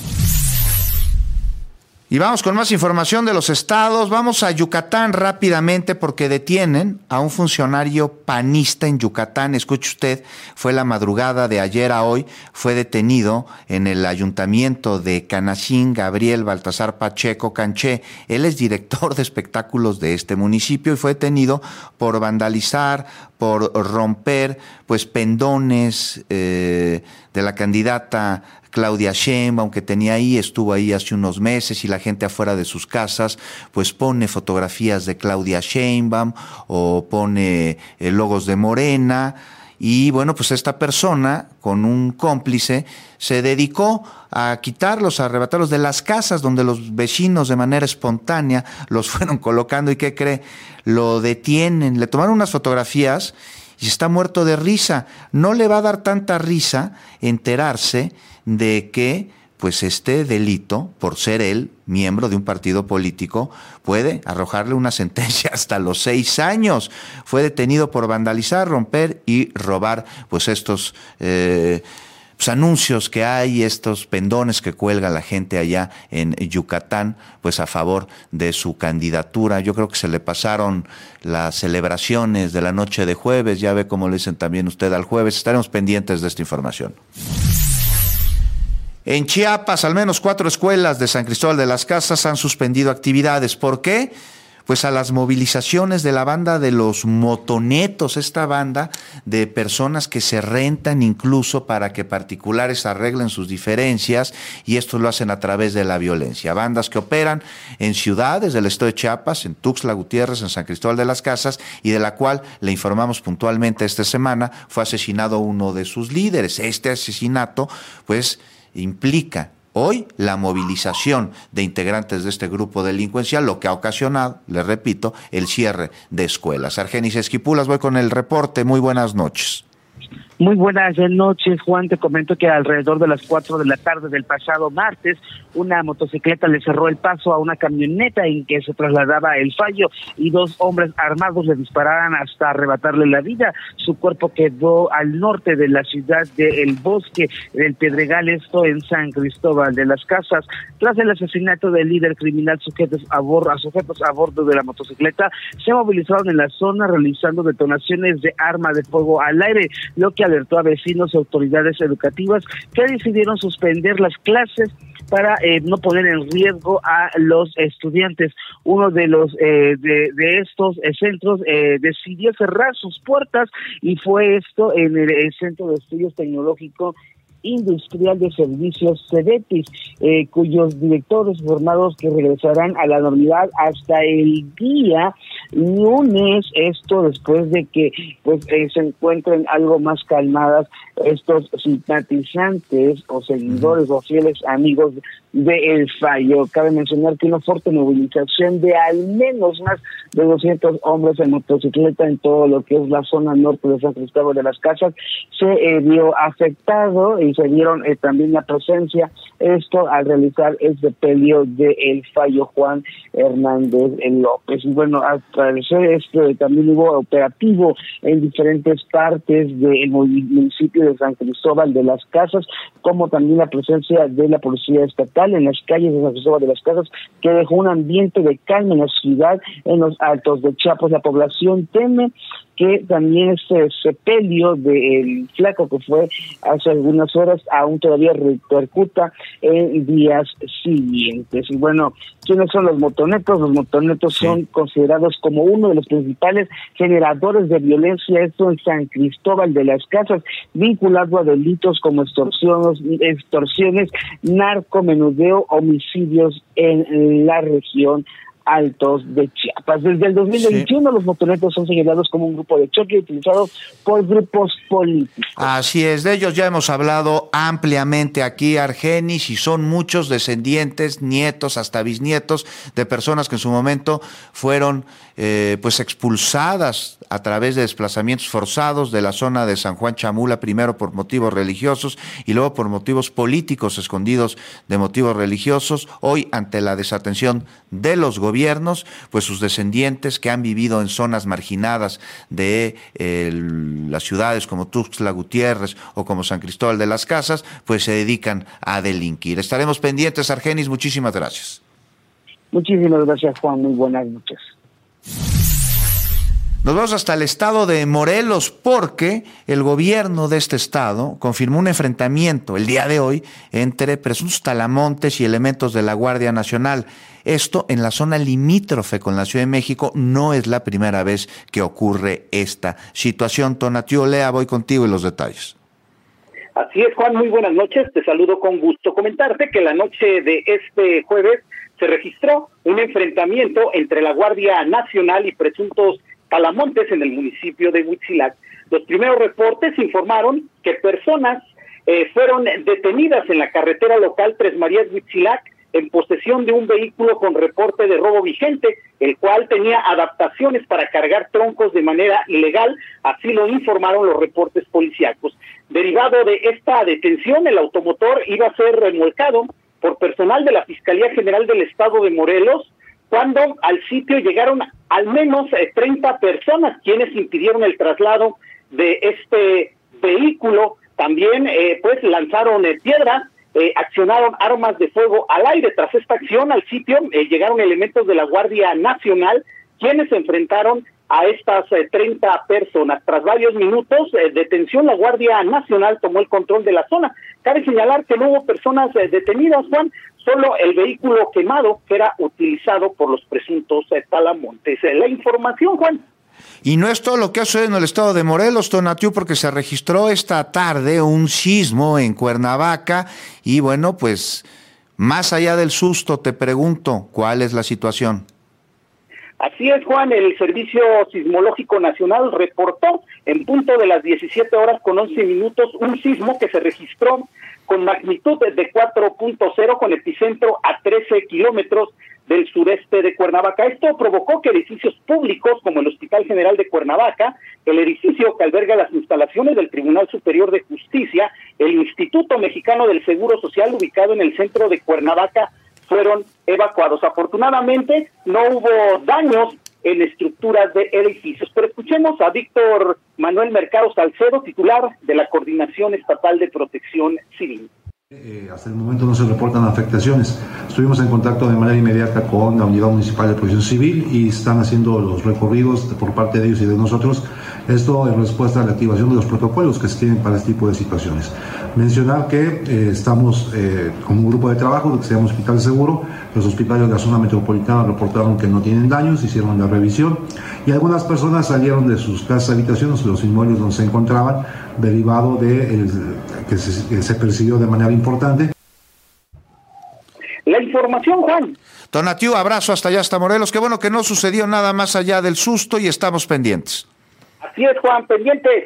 Y vamos con más información de los estados. Vamos a Yucatán rápidamente porque detienen a un funcionario panista en Yucatán. Escuche usted, fue la madrugada de ayer a hoy, fue detenido en el ayuntamiento de Canacín, Gabriel Baltasar Pacheco Canché. Él es director de espectáculos de este municipio y fue detenido por vandalizar, por romper pues pendones de la candidata Claudia Sheinbaum, que estuvo ahí hace unos meses, y la gente afuera de sus casas pues pone fotografías de Claudia Sheinbaum o pone logos de Morena. Y bueno, pues esta persona con un cómplice se dedicó a quitarlos, a arrebatarlos de las casas donde los vecinos de manera espontánea los fueron colocando. ¿Y qué cree? Lo detienen, le tomaron unas fotografías y está muerto de risa. No le va a dar tanta risa enterarse de que pues este delito, por ser él miembro de un partido político, puede arrojarle una sentencia hasta los 6 años. Fue detenido por vandalizar, romper y robar pues estos anuncios que hay, estos pendones que cuelga la gente allá en Yucatán, pues a favor de su candidatura. Yo creo que se le pasaron las celebraciones de la noche de jueves, ya ve cómo le dicen también usted al jueves. Estaremos pendientes de esta información. En Chiapas, al menos 4 escuelas de San Cristóbal de las Casas han suspendido actividades. ¿Por qué? Pues a las movilizaciones de la banda de los motonetos, esta banda de personas que se rentan incluso para que particulares arreglen sus diferencias, y esto lo hacen a través de la violencia. Bandas que operan en ciudades del estado de Chiapas, en Tuxtla Gutiérrez, en San Cristóbal de las Casas, y de la cual le informamos puntualmente esta semana, fue asesinado uno de sus líderes. Este asesinato, pues, implica hoy la movilización de integrantes de este grupo delincuencial, lo que ha ocasionado, le repito, el cierre de escuelas. Argenis Esquipulas, voy con el reporte. Muy buenas noches. Muy buenas noches, Juan. Te comento que alrededor de las 4 de la tarde del pasado martes, una motocicleta le cerró el paso a una camioneta en que se trasladaba el fallo, y 2 hombres armados le dispararon hasta arrebatarle la vida. Su cuerpo quedó al norte de la ciudad de El Bosque, del Pedregal, esto en San Cristóbal de las Casas. Tras el asesinato del líder criminal, sujetos a bordo de la motocicleta se movilizaron en la zona realizando detonaciones de arma de fuego al aire, lo que alertó a vecinos y autoridades educativas, que decidieron suspender las clases para no poner en riesgo a los estudiantes. Uno de los de estos centros decidió cerrar sus puertas, y fue esto en el Centro de Estudios Tecnológicos Industrial de Servicios CEDETIS, cuyos directores formados que regresarán a la normalidad hasta el día lunes, esto después de que pues se encuentren algo más calmadas estos simpatizantes o seguidores o fieles amigos de El Fallo. Cabe mencionar que una fuerte movilización de al menos más de 200 hombres en motocicleta en todo lo que es la zona norte de San Cristóbal de las Casas se vio afectado, y se vieron también la presencia, esto al realizar el sepelio de El Fallo Juan Hernández López. Y bueno, al parecer también hubo operativo en diferentes partes del municipio de San Cristóbal de las Casas, como también la presencia de la Policía Estatal en las calles de San Cristóbal de las Casas, que dejó un ambiente de calma en la ciudad. En los altos de Chiapas, la población teme que también este sepelio del flaco que fue hace algunas horas aún todavía repercuta en días siguientes. Y bueno, ¿quiénes son los motonetos? Los motonetos son considerados como uno de los principales generadores de violencia, esto en San Cristóbal de las Casas, vinculado a delitos como extorsiones, narcomenudeo, homicidios en la región altos de Chiapas. Desde el 2021 los motonetos son señalados como un grupo de choque utilizado por grupos políticos. Así es, de ellos ya hemos hablado ampliamente aquí, Argenis, y son muchos descendientes, nietos, hasta bisnietos de personas que en su momento fueron pues expulsadas a través de desplazamientos forzados de la zona de San Juan Chamula, primero por motivos religiosos y luego por motivos políticos, escondidos de motivos religiosos. Hoy, ante la desatención de los gobiernos, pues sus descendientes que han vivido en zonas marginadas de las ciudades como Tuxtla Gutiérrez o como San Cristóbal de las Casas, pues se dedican a delinquir. Estaremos pendientes, Argenis, muchísimas gracias. Muchísimas gracias, Juan, muy buenas noches. Nos vamos hasta el estado de Morelos, porque el gobierno de este estado confirmó un enfrentamiento el día de hoy entre presuntos talamontes y elementos de la Guardia Nacional. Esto en la zona limítrofe con la Ciudad de México. No es la primera vez que ocurre esta situación. Tonatiuh Olea, voy contigo y los detalles. Así es, Juan, muy buenas noches, te saludo con gusto. Comentarte que la noche de este jueves se registró un enfrentamiento entre la Guardia Nacional y presuntos talamontes en el municipio de Huitzilac. Los primeros reportes informaron que personas fueron detenidas en la carretera local Tres Marías Huitzilac en posesión de un vehículo con reporte de robo vigente, el cual tenía adaptaciones para cargar troncos de manera ilegal, así lo informaron los reportes policíacos. Derivado de esta detención, el automotor iba a ser remolcado por personal de la Fiscalía General del Estado de Morelos, cuando al sitio llegaron al menos 30 personas, quienes impidieron el traslado de este vehículo También pues lanzaron piedras, accionaron armas de fuego al aire. Tras esta acción al sitio llegaron elementos de la Guardia Nacional, quienes se enfrentaron a estas 30 personas. Tras varios minutos de detención, la Guardia Nacional tomó el control de la zona. Cabe señalar que no hubo personas detenidas, Juan, solo el vehículo quemado que era utilizado por los presuntos talamontes. La información, Juan. Y no es todo lo que ha sucedido en el estado de Morelos, Tonatiu, porque se registró esta tarde un sismo en Cuernavaca y bueno, pues más allá del susto, te pregunto, ¿cuál es la situación? Así es, Juan, el Servicio Sismológico Nacional reportó en punto de las 17 horas con 11 minutos un sismo que se registró con magnitud de 4.0 con epicentro a 13 kilómetros del sureste de Cuernavaca. Esto provocó que edificios públicos como el Hospital General de Cuernavaca, el edificio que alberga las instalaciones del Tribunal Superior de Justicia, el Instituto Mexicano del Seguro Social ubicado en el centro de Cuernavaca, fueron evacuados. Afortunadamente no hubo daños en estructuras de edificios. Pero escuchemos a Víctor Manuel Mercado Salcedo, titular de la Coordinación Estatal de Protección Civil. Hasta el momento no se reportan afectaciones. Estuvimos en contacto de manera inmediata con la Unidad Municipal de Protección Civil y están haciendo los recorridos por parte de ellos y de nosotros. Esto en respuesta a la activación de los protocolos que se tienen para este tipo de situaciones. Mencionar que estamos con un grupo de trabajo que se llama Hospital Seguro. Los hospitales de la zona metropolitana reportaron que no tienen daños, hicieron la revisión y algunas personas salieron de sus casas, habitaciones, los inmuebles donde se encontraban, derivado de que se percibió de manera importante. La información, Juan. Tonatiu, abrazo hasta allá, hasta Morelos. Qué bueno que no sucedió nada más allá del susto y estamos pendientes. Así es, Juan, pendientes.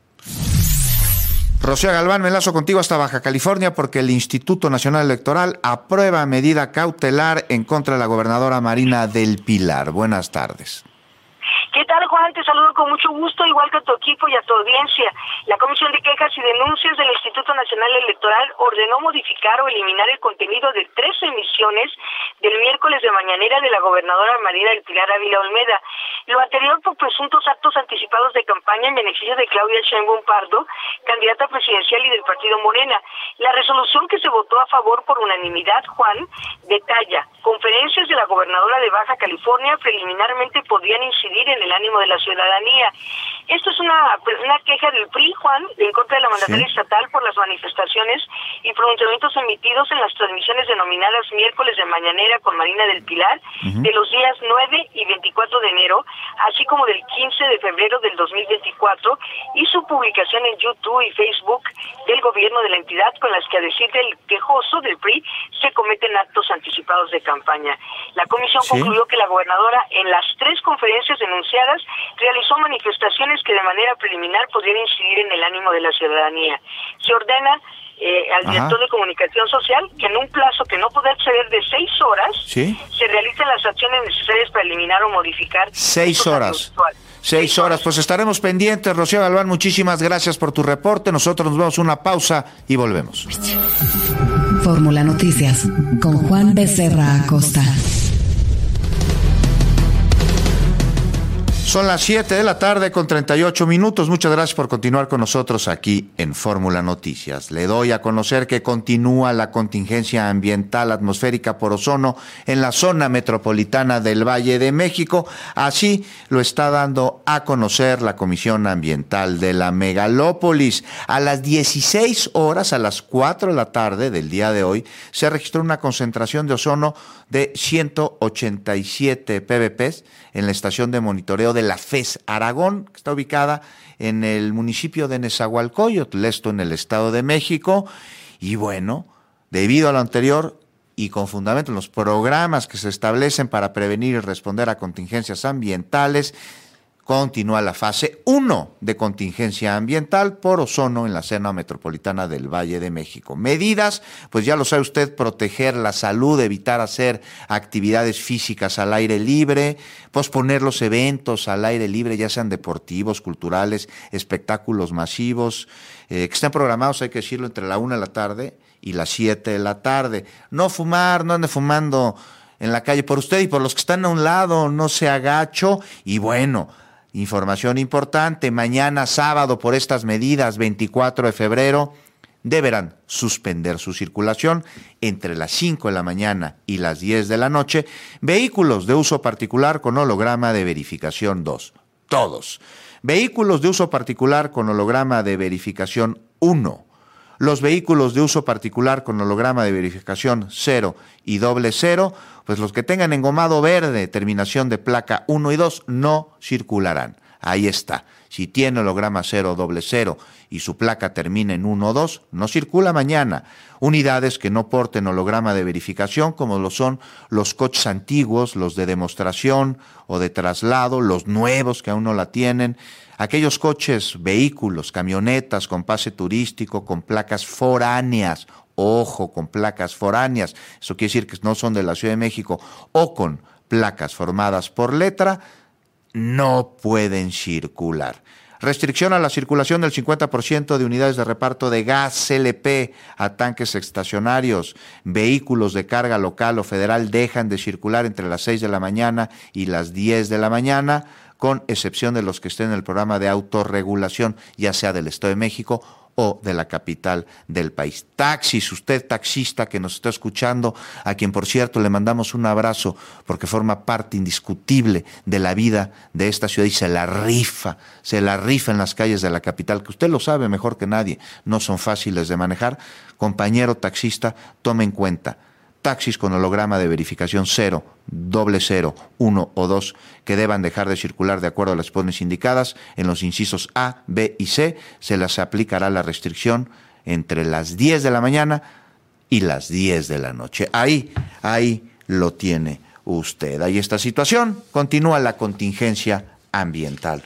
Rocío Galván, me enlazo contigo hasta Baja California porque el Instituto Nacional Electoral aprueba medida cautelar en contra de la gobernadora Marina del Pilar. Buenas tardes. ¿Qué tal, Juan? Te saludo con mucho gusto, igual que a tu equipo y a tu audiencia. La Comisión de Quejas y Denuncias del Instituto Nacional Electoral ordenó modificar o eliminar el contenido de 3 emisiones del miércoles de mañanera de la gobernadora Marina del Pilar Ávila Olmeda. Lo anterior por presuntos actos anticipados de campaña en beneficio de Claudia Sheinbaum Pardo, candidata presidencial y del partido Morena. La resolución que se votó a favor por unanimidad, Juan, detalla: conferencias de la gobernadora de Baja California preliminarmente podrían incidir en el ánimo de la ciudadanía. Esto es una queja del PRI, Juan, en contra de la mandataria estatal por las manifestaciones y pronunciamientos emitidos en las transmisiones denominadas miércoles de mañanera con Marina del Pilar de los días 9 y 24 de enero, así como del 15 de febrero del 2024, y su publicación en YouTube y Facebook del gobierno de la entidad, con las que, a decir del quejoso del PRI, se cometen actos anticipados de campaña. La comisión concluyó que la gobernadora, en las 3 conferencias denunciadas, realizó manifestaciones que de manera preliminar podrían incidir en el ánimo de la ciudadanía. Se ordena al director de comunicación social que en un plazo que no puede exceder de 6 horas se realicen las acciones necesarias para eliminar o modificar 6 horas. 6 horas, pues estaremos pendientes. Rocío Galván, muchísimas gracias por tu reporte. Nosotros nos vamos a una pausa y volvemos. Fórmula Noticias con Juan Becerra Acosta. Son las 7 de la tarde con 38 minutos. Muchas gracias por continuar con nosotros aquí en Fórmula Noticias. Le doy a conocer que continúa la contingencia ambiental atmosférica por ozono en la zona metropolitana del Valle de México. Así lo está dando a conocer la Comisión Ambiental de la Megalópolis. A las 16 horas, a las 4 de la tarde del día de hoy, se registró una concentración de ozono de 187 ppb en la estación de monitoreo de la FES Aragón, que está ubicada en el municipio de Nezahualcóyotl, esto en el Estado de México. Y bueno, debido a lo anterior y con fundamento en los programas que se establecen para prevenir y responder a contingencias ambientales, continúa la fase 1 de contingencia ambiental por ozono en la zona metropolitana del Valle de México. Medidas, pues ya lo sabe usted, proteger la salud, evitar hacer actividades físicas al aire libre, posponer los eventos al aire libre, ya sean deportivos, culturales, espectáculos masivos, que estén programados, hay que decirlo, entre la 1 de la tarde y las 7 de la tarde. No fumar, no ande fumando en la calle por usted y por los que están a un lado, no se agacho. Y bueno, información importante, mañana sábado por estas medidas, 24 de febrero, deberán suspender su circulación entre las 5 de la mañana y las 10 de la noche vehículos de uso particular con holograma de verificación 2. Todos. Vehículos de uso particular con holograma de verificación 1. Los vehículos de uso particular con holograma de verificación 0 y 00, pues los que tengan engomado verde, terminación de placa 1 y 2, no circularán. Ahí está. Si tiene holograma 0 o 00 y su placa termina en 1 o 2, no circula mañana. Unidades que no porten holograma de verificación, como lo son los coches antiguos, los de demostración o de traslado, los nuevos que aún no la tienen, aquellos coches, vehículos, camionetas con pase turístico, con placas foráneas, ojo, con placas foráneas, eso quiere decir que no son de la Ciudad de México, o con placas formadas por letra, no pueden circular. Restricción a la circulación del 50% de unidades de reparto de gas LP a tanques estacionarios. Vehículos de carga local o federal dejan de circular entre las 6 de la mañana y las 10 de la mañana, con excepción de los que estén en el programa de autorregulación, ya sea del Estado de México o de la capital del país. Taxis, usted taxista que nos está escuchando, a quien por cierto le mandamos un abrazo porque forma parte indiscutible de la vida de esta ciudad y se la rifa en las calles de la capital, que usted lo sabe mejor que nadie, no son fáciles de manejar. Compañero taxista, tome en cuenta, taxis con holograma de verificación 0, 00, 1 o 2 que deban dejar de circular de acuerdo a las disposiciones indicadas en los incisos A, B y C, se les aplicará la restricción entre las 10 de la mañana y las 10 de la noche. Ahí lo tiene usted. Ahí esta situación, continúa la contingencia ambiental.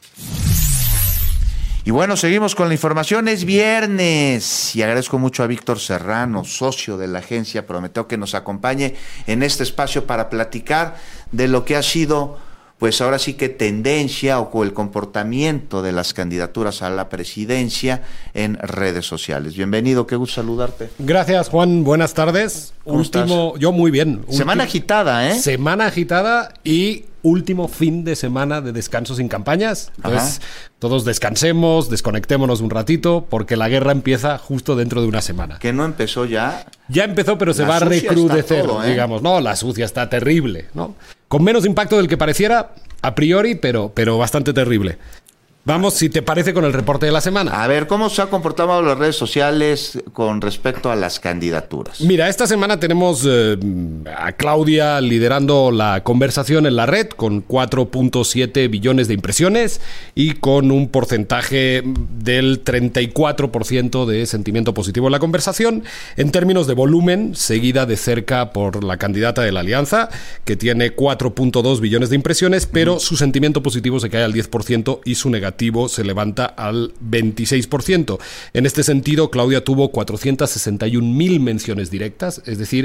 Y bueno, seguimos con la información, es viernes y agradezco mucho a Víctor Serrano, socio de la agencia Prometeo, que nos acompañe en este espacio para platicar de lo que ha sido, pues ahora sí que tendencia o el comportamiento de las candidaturas a la presidencia en redes sociales. Bienvenido, qué gusto saludarte. Gracias, Juan, buenas tardes. ¿Cómo estás? Yo muy bien. Semana agitada, ¿eh? Semana agitada y último fin de semana de descanso sin campañas. Entonces, todos descansemos, desconectémonos un ratito, porque la guerra empieza justo dentro de una semana. ¿Que no empezó ya? Ya empezó, pero se va a recrudecer, digamos. No, la sucia está terrible, ¿no? Con menos impacto del que pareciera, a priori, pero bastante terrible. Vamos, si te parece, con el reporte de la semana. A ver, ¿cómo se ha comportado las redes sociales con respecto a las candidaturas? Mira, esta semana tenemos a Claudia liderando la conversación en la red con 4.7 billones de impresiones y con un porcentaje del 34% de sentimiento positivo en la conversación. En términos de volumen, seguida de cerca por la candidata de la Alianza, que tiene 4.2 billones de impresiones, pero su sentimiento positivo se cae al 10% y su negativo se levanta al 26%. En este sentido, Claudia tuvo 461.000 menciones directas, es decir,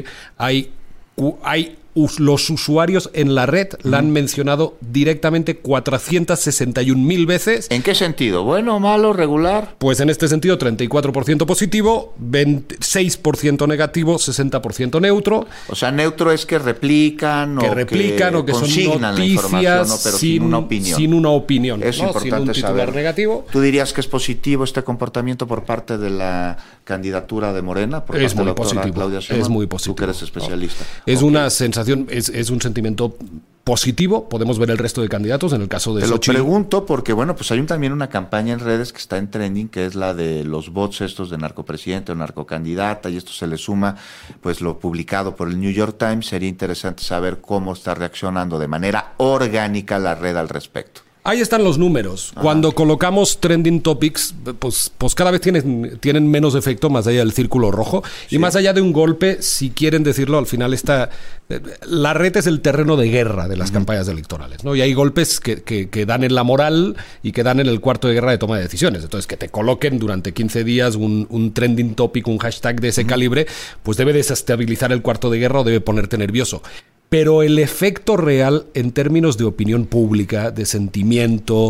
los usuarios en la red la han mencionado directamente 461.000 veces. ¿En qué sentido? ¿Bueno, malo, regular? Pues en este sentido, 34% positivo, 26% negativo, 60% neutro. O sea, neutro es que replican o que son noticias, ¿no? Pero sin una opinión. Sin una opinión, es importante sin un titular saber. Negativo. ¿Tú dirías que es positivo este comportamiento por parte de la candidatura de Morena? Por es parte muy de la positivo. Claudia Sheinbaum? Es muy positivo. Tú que eres especialista. Es una sensación, es un sentimiento positivo. Podemos ver el resto de candidatos en el caso de Xochitl. Te lo pregunto porque, bueno, pues hay también una campaña en redes que está en trending, que es la de los bots estos de narcopresidente o narcocandidata, y esto se le suma pues lo publicado por el New York Times. Sería interesante saber cómo está reaccionando de manera orgánica la red al respecto. Ahí están los números. Cuando colocamos trending topics, pues cada vez tienen menos efecto más allá del círculo rojo. Sí. Y más allá de un golpe, si quieren decirlo, al final la red es el terreno de guerra de las campañas electorales, ¿no? Y hay golpes que dan en la moral y que dan en el cuarto de guerra de toma de decisiones. Entonces, que te coloquen durante 15 días un trending topic, un hashtag de ese calibre, pues debe desestabilizar el cuarto de guerra o debe ponerte nervioso. pero el efecto real en términos de opinión pública, de sentimiento,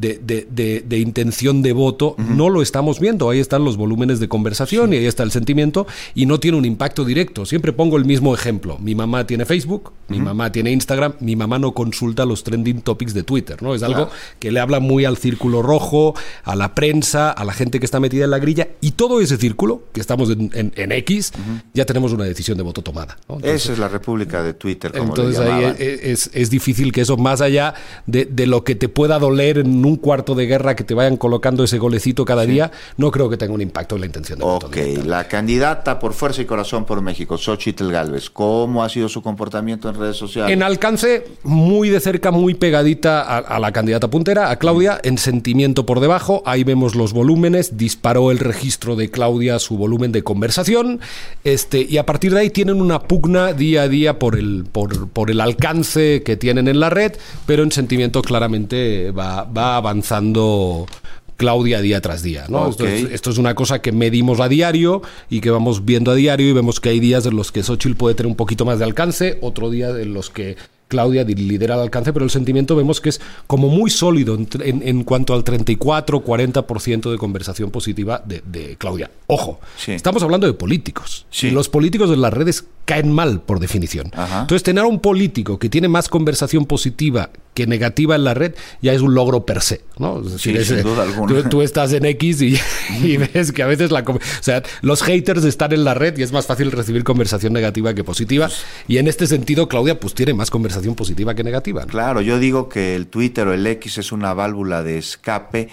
de intención de voto, no lo estamos viendo. Ahí están los volúmenes de conversación y ahí está el sentimiento y no tiene un impacto directo. Siempre pongo el mismo ejemplo. Mi mamá tiene Facebook, mi mamá tiene Instagram, mi mamá no consulta los trending topics de Twitter, ¿no? Es algo que le habla muy al círculo rojo, a la prensa, a la gente que está metida en la grilla, y todo ese círculo, que estamos en X, ya tenemos una decisión de voto tomada, ¿no? Entonces, esa es la república de Twitter, como entonces le llamaban. Ahí es difícil que eso, más allá de lo que te pueda doler en un cuarto de guerra, que te vayan colocando ese golecito cada día, no creo que tenga un impacto en la intención de voto. Ok, la candidata por Fuerza y Corazón por México, Xóchitl Gálvez, ¿cómo ha sido su comportamiento en redes sociales? En alcance, muy de cerca, muy pegadita a la candidata puntera, a Claudia, en sentimiento por debajo. Ahí vemos los volúmenes, disparó el registro de Claudia su volumen de conversación, y a partir de ahí tienen una pugna día a día por el alcance que tienen en la red, pero en sentimiento claramente va avanzando Claudia día tras día, ¿no? Okay. Esto es una cosa que medimos a diario y que vamos viendo a diario, y vemos que hay días en los que Xóchitl puede tener un poquito más de alcance, otro día en los que Claudia lidera el alcance, pero el sentimiento vemos que es como muy sólido en cuanto al 34-40% de conversación positiva de Claudia. Ojo, estamos hablando de políticos. Y los políticos en las redes caen mal, por definición. Entonces, tener a un político que tiene más conversación positiva que negativa en la red ya es un logro per se, ¿no? Es decir, sin duda alguna. Tú estás en X y ves que a veces los haters están en la red y es más fácil recibir conversación negativa que positiva. Y en este sentido, Claudia pues tiene más conversación positiva que negativa, ¿no? Claro, yo digo que el Twitter o el X es una válvula de escape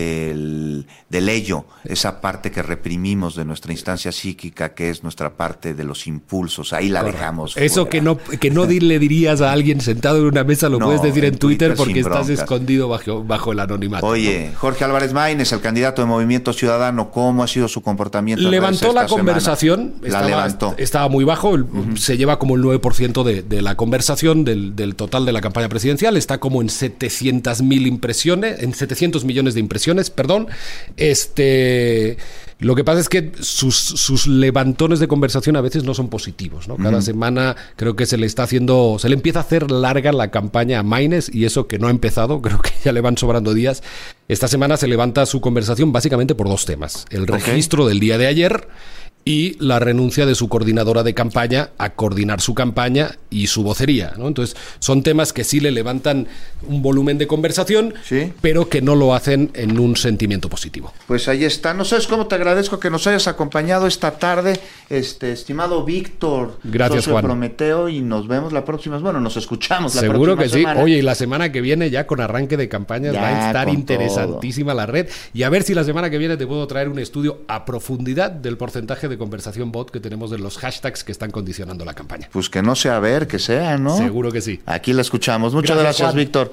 del ello, esa parte que reprimimos de nuestra instancia psíquica, que es nuestra parte de los impulsos. Ahí la dejamos eso fuera. que no le dirías a alguien sentado en una mesa, lo puedes decir en Twitter porque estás escondido bajo el anonimato. Oye, ¿no? Jorge Álvarez Maínez, el candidato de Movimiento Ciudadano, ¿cómo ha sido su comportamiento? Levantó la conversación, estaba muy bajo, se lleva como el 9% de la conversación del total de la campaña presidencial, está como en 700 millones de impresiones, perdón. Lo que pasa es que sus levantones de conversación a veces no son positivos, ¿no? Cada semana creo que se le empieza a hacer larga la campaña a Maínez, y eso que no ha empezado, creo que ya le van sobrando días. Esta semana se levanta su conversación básicamente por dos temas: el registro del día de ayer y la renuncia de su coordinadora de campaña a coordinar su campaña y su vocería, ¿no? Entonces, son temas que sí le levantan un volumen de conversación, pero que no lo hacen en un sentimiento positivo. Pues ahí está. No sabes cómo te agradezco que nos hayas acompañado esta tarde, estimado Víctor. Gracias, socio Juan. Prometeo, y nos vemos la próxima. Bueno, nos escuchamos la Seguro próxima semana. Seguro que sí. Oye, y la semana que viene, ya con arranque de campañas, va a estar interesantísima la red. Y a ver si la semana que viene te puedo traer un estudio a profundidad del porcentaje de conversación bot que tenemos de los hashtags que están condicionando la campaña. Pues que no sea a ver, que sea, ¿no? Seguro que sí. Aquí la escuchamos. Muchas gracias, Víctor.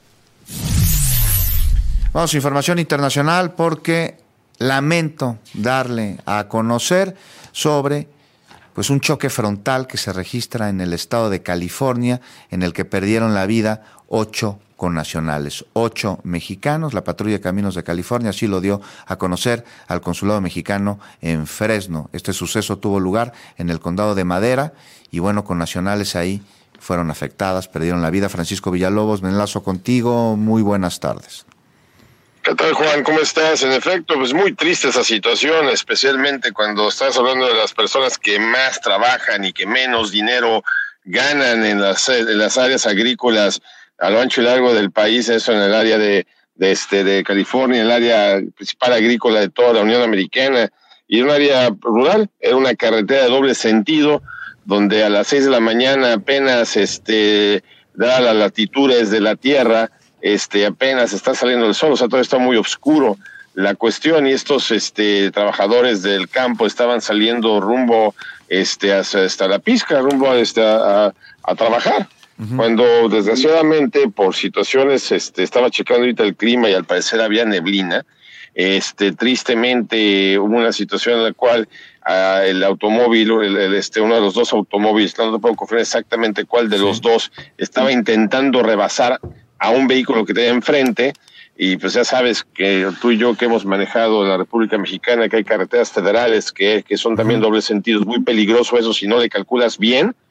Vamos a información internacional, porque lamento darle a conocer sobre un choque frontal que se registra en el estado de California, en el que perdieron la vida 8 connacionales, 8 mexicanos. La Patrulla de Caminos de California así lo dio a conocer al consulado mexicano en Fresno. Este suceso tuvo lugar en el condado de Madera y connacionales ahí fueron afectadas, perdieron la vida. Francisco Villalobos, me enlazo contigo. Muy buenas tardes. ¿Qué tal, Juan? ¿Cómo estás? En efecto, pues muy triste esa situación, especialmente cuando estás hablando de las personas que más trabajan y que menos dinero ganan en las áreas agrícolas a lo ancho y largo del país, eso en el área de California, el área principal agrícola de toda la Unión Americana, y en un área rural. Era una carretera de doble sentido, donde a las 6 de la mañana apenas, dadas las latitudes de la tierra, apenas está saliendo el sol, o sea, todo está muy oscuro. La cuestión, y estos trabajadores del campo estaban saliendo rumbo hasta la pizca, rumbo a trabajar. Cuando desgraciadamente por situaciones, estaba checando ahorita el clima y al parecer había neblina, tristemente hubo una situación en la cual el automóvil, uno de los dos automóviles, no te puedo confirmar exactamente cuál de los dos, estaba intentando rebasar a un vehículo que tenía enfrente. Y pues ya sabes que tú y yo que hemos manejado la República Mexicana, que hay carreteras federales que son también doble sentido, es muy peligroso eso si no le calculas bien.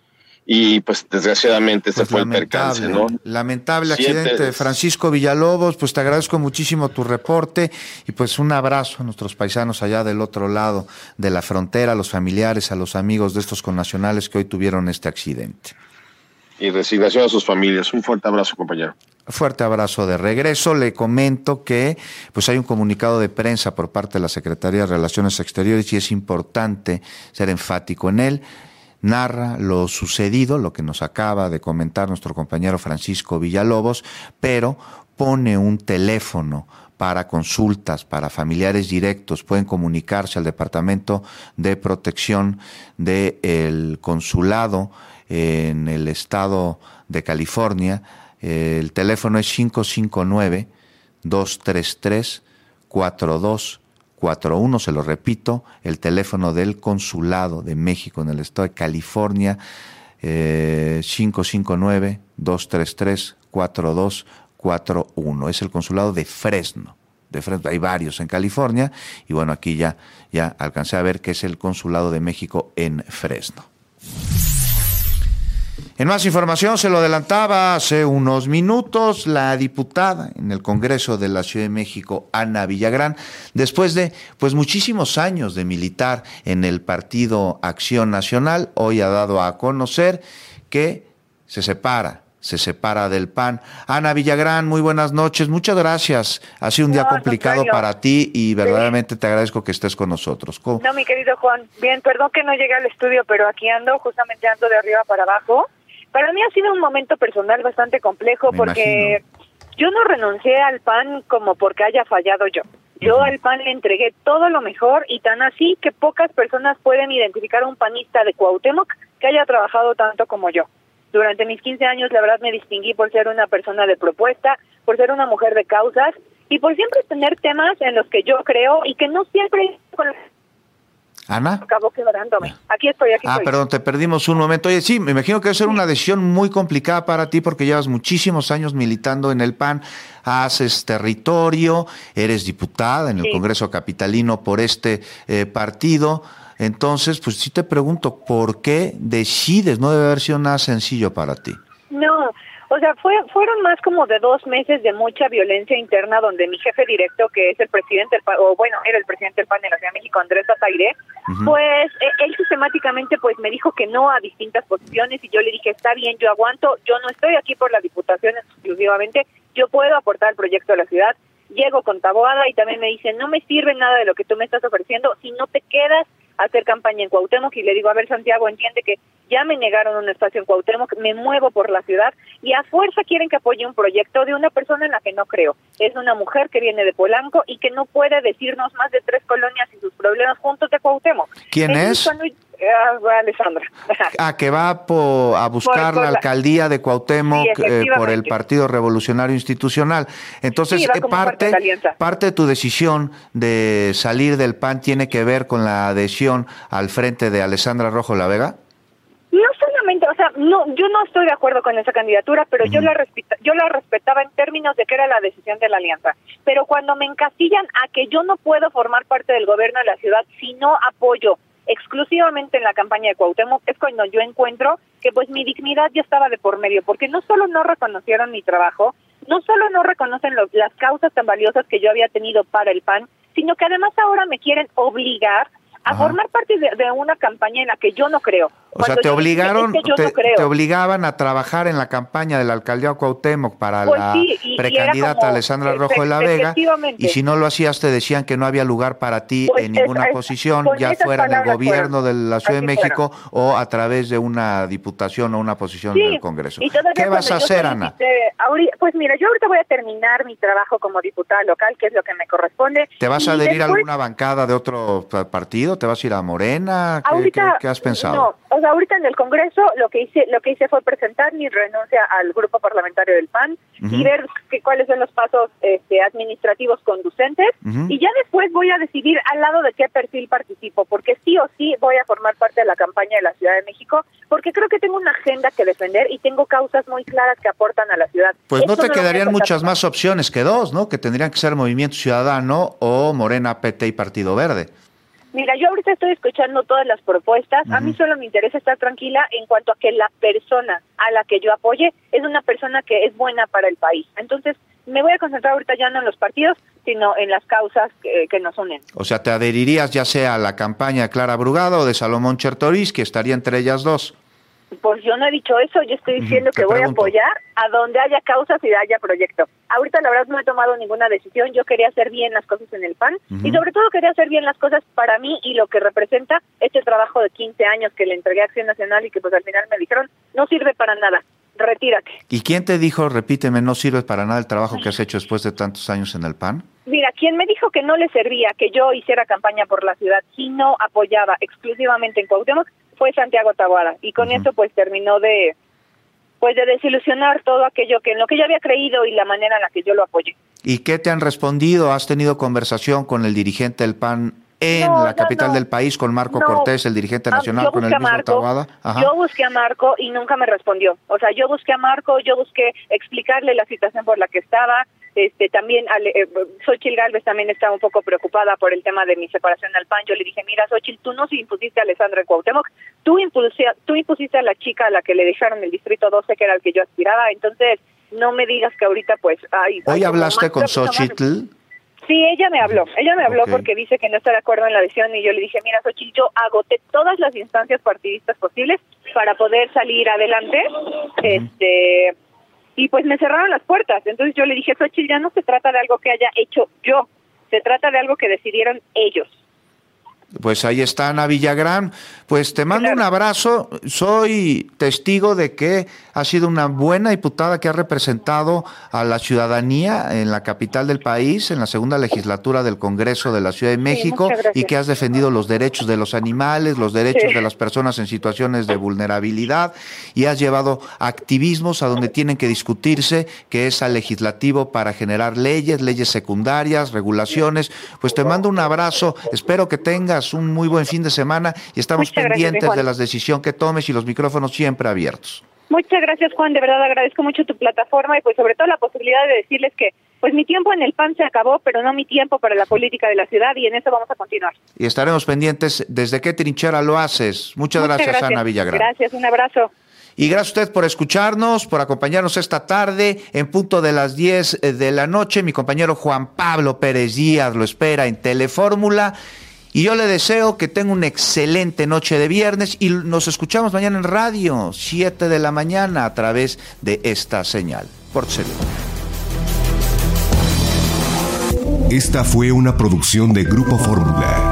y pues desgraciadamente ese fue el percance, ¿no? Lamentable accidente. Francisco Villalobos, pues te agradezco muchísimo tu reporte y pues un abrazo a nuestros paisanos allá del otro lado de la frontera, a los familiares, a los amigos de estos connacionales que hoy tuvieron este accidente. Y resignación a sus familias. Un fuerte abrazo, compañero. Fuerte abrazo de regreso. Le comento que pues hay un comunicado de prensa por parte de la Secretaría de Relaciones Exteriores y es importante ser enfático en él. Narra lo sucedido, lo que nos acaba de comentar nuestro compañero Francisco Villalobos, pero pone un teléfono para consultas, para familiares directos. Pueden comunicarse al Departamento de Protección del Consulado en el estado de California. El teléfono es 559-233-4241, se lo repito, el teléfono del Consulado de México en el estado de California, 559-233-4241. Es el Consulado de Fresno. Hay varios en California y bueno, aquí ya alcancé a ver que es el Consulado de México en Fresno. En más información, se lo adelantaba hace unos minutos, la diputada en el Congreso de la Ciudad de México, Ana Villagrán, después de pues muchísimos años de militar en el Partido Acción Nacional, hoy ha dado a conocer que se separa del PAN. Ana Villagrán, muy buenas noches, muchas gracias. Ha sido un día complicado para ti y verdaderamente te agradezco que estés con nosotros. ¿Cómo? No, mi querido Juan, bien, perdón que no llegué al estudio, pero aquí justamente ando de arriba para abajo. Para mí ha sido un momento personal bastante complejo porque yo no renuncié al PAN como porque haya fallado yo. Yo al PAN le entregué todo lo mejor y tan así que pocas personas pueden identificar a un panista de Cuauhtémoc que haya trabajado tanto como yo. Durante mis 15 años, la verdad, me distinguí por ser una persona de propuesta, por ser una mujer de causas y por siempre tener temas en los que yo creo y que no siempre... Ana. Acabó quebrándome. Aquí estoy. Perdón, te perdimos un momento. Oye, sí, me imagino que debe ser una decisión muy complicada para ti porque llevas muchísimos años militando en el PAN, haces territorio, eres diputada en el Congreso Capitalino por este partido. Entonces, pues sí te pregunto, ¿por qué decides? No debe haber sido nada sencillo para ti. No, o sea, fueron más como de 2 meses de mucha violencia interna donde mi jefe directo, que es el presidente del PAN, era el presidente del PAN en la Ciudad de México, Andrés Ataire, pues él sistemáticamente pues me dijo que no a distintas posiciones y yo le dije, está bien, yo aguanto, yo no estoy aquí por la diputación exclusivamente, yo puedo aportar al proyecto de la ciudad. Llego con Taboada y también me dice, no me sirve nada de lo que tú me estás ofreciendo si no te quedas a hacer campaña en Cuauhtémoc. Y le digo, a ver, Santiago, entiende que ya me negaron un espacio en Cuauhtémoc, me muevo por la ciudad y a fuerza quieren que apoye un proyecto de una persona en la que no creo. Es una mujer que viene de Polanco y que no puede decirnos más de 3 colonias y sus problemas juntos de Cuauhtémoc. ¿Quién es? Alessandra. Que va a buscar la alcaldía de Cuauhtémoc por el Partido Revolucionario Institucional. Entonces, parte de tu decisión de salir del PAN tiene que ver con la adhesión al frente de Alessandra Rojo La Vega. No solamente, o sea, no, yo no estoy de acuerdo con esa candidatura, pero yo la respetaba en términos de que era la decisión de la alianza. Pero cuando me encasillan a que yo no puedo formar parte del gobierno de la ciudad si no apoyo exclusivamente en la campaña de Cuauhtémoc, es cuando yo encuentro que pues mi dignidad ya estaba de por medio, porque no solo no reconocieron mi trabajo, no solo no reconocen las causas tan valiosas que yo había tenido para el PAN, sino que además ahora me quieren obligar a formar parte de una campaña en la que yo no creo. O sea, te obligaban a trabajar en la campaña de la alcaldía de Cuauhtémoc para la precandidata Alessandra Rojo de la Vega, y si no lo hacías te decían que no había lugar para ti en ninguna posición, ya fuera en el gobierno de la Ciudad de México o a través de una diputación o una posición del Congreso. ¿Qué vas a hacer, Ana? Pues mira, yo ahorita voy a terminar mi trabajo como diputada local, que es lo que me corresponde. ¿Te vas a adherir a alguna bancada de otro partido? ¿Te vas a ir a Morena? ¿Qué has pensado? No, o sea, ahorita en el Congreso lo que hice fue presentar mi renuncia al grupo parlamentario del PAN y ver cuáles son los pasos administrativos conducentes y ya después voy a decidir al lado de qué perfil participo, porque sí o sí voy a formar parte de la campaña de la Ciudad de México, porque creo que tengo una agenda que defender y tengo causas muy claras que aportan a la ciudad. Pues no te quedarían muchas más opciones que 2, ¿no? Que tendrían que ser Movimiento Ciudadano o Morena, PT y Partido Verde. Mira, yo ahorita estoy escuchando todas las propuestas. A mí solo me interesa estar tranquila en cuanto a que la persona a la que yo apoye es una persona que es buena para el país. Entonces, me voy a concentrar ahorita ya no en los partidos, sino en las causas que nos unen. O sea, ¿te adherirías ya sea a la campaña de Clara Brugada o de Salomón Chertorivsky, que estaría entre ellas dos? Pues yo no he dicho eso, yo estoy diciendo que voy a apoyar a donde haya causas y haya proyecto. Ahorita la verdad no he tomado ninguna decisión, yo quería hacer bien las cosas en el PAN y sobre todo quería hacer bien las cosas para mí y lo que representa este trabajo de 15 años que le entregué a Acción Nacional y que pues al final me dijeron, no sirve para nada, retírate. ¿Y quién te dijo, repíteme, no sirve para nada el trabajo que has hecho después de tantos años en el PAN? Mira, quien me dijo que no le servía que yo hiciera campaña por la ciudad si no apoyaba exclusivamente en Cuauhtémoc fue Santiago Taboada, y con eso pues terminó de desilusionar todo aquello que en lo que yo había creído y la manera en la que yo lo apoyé. ¿Y qué te han respondido? ¿Has tenido conversación con el dirigente del PAN en la capital del país, con Marco Cortés, el dirigente nacional, con el mismo Taboada? Yo busqué a Marco y nunca me respondió. O sea, yo busqué a Marco, yo busqué explicarle la situación por la que estaba. También Xóchitl Gálvez también estaba un poco preocupada por el tema de mi separación al PAN. Yo le dije, mira, Xóchitl, tú no impusiste a Alessandra Cuauhtémoc, tú impusiste a la chica a la que le dejaron el distrito 12, que era el que yo aspiraba. Entonces, no me digas que ahorita pues... ¿Hoy hablaste con Xóchitl? Sí, ella me habló porque dice que no está de acuerdo en la decisión y yo le dije, mira, Xóchitl, yo agoté todas las instancias partidistas posibles para poder salir adelante, y pues me cerraron las puertas. Entonces yo le dije, Xóchitl, ya no se trata de algo que haya hecho yo, se trata de algo que decidieron ellos. Pues ahí está Ana Villagrán. Pues te mando un abrazo. Soy testigo de que ha sido una buena diputada que ha representado a la ciudadanía en la capital del país, en la segunda legislatura del Congreso de la Ciudad de México, y que has defendido los derechos de los animales, los derechos de las personas en situaciones de vulnerabilidad, y has llevado activismos a donde tienen que discutirse, que es al legislativo para generar leyes secundarias, regulaciones. Pues te mando un abrazo. Espero que tengas un muy buen fin de semana y estamos pendientes de la decisión que tomes y los micrófonos siempre abiertos. Muchas gracias, Juan, de verdad agradezco mucho tu plataforma y pues sobre todo la posibilidad de decirles que pues mi tiempo en el PAN se acabó, pero no mi tiempo para la política de la ciudad, y en eso vamos a continuar. Y estaremos pendientes desde qué trinchera lo haces. Muchas gracias, Ana Villagrán. Gracias, un abrazo. Y gracias a usted por escucharnos, por acompañarnos esta tarde en punto de las 10 de la noche. Mi compañero Juan Pablo Pérez Díaz lo espera en Telefórmula. Y yo le deseo que tenga una excelente noche de viernes y nos escuchamos mañana en radio, 7 de la mañana, a través de esta señal. Pórtese bien. Esta fue una producción de Grupo Fórmula.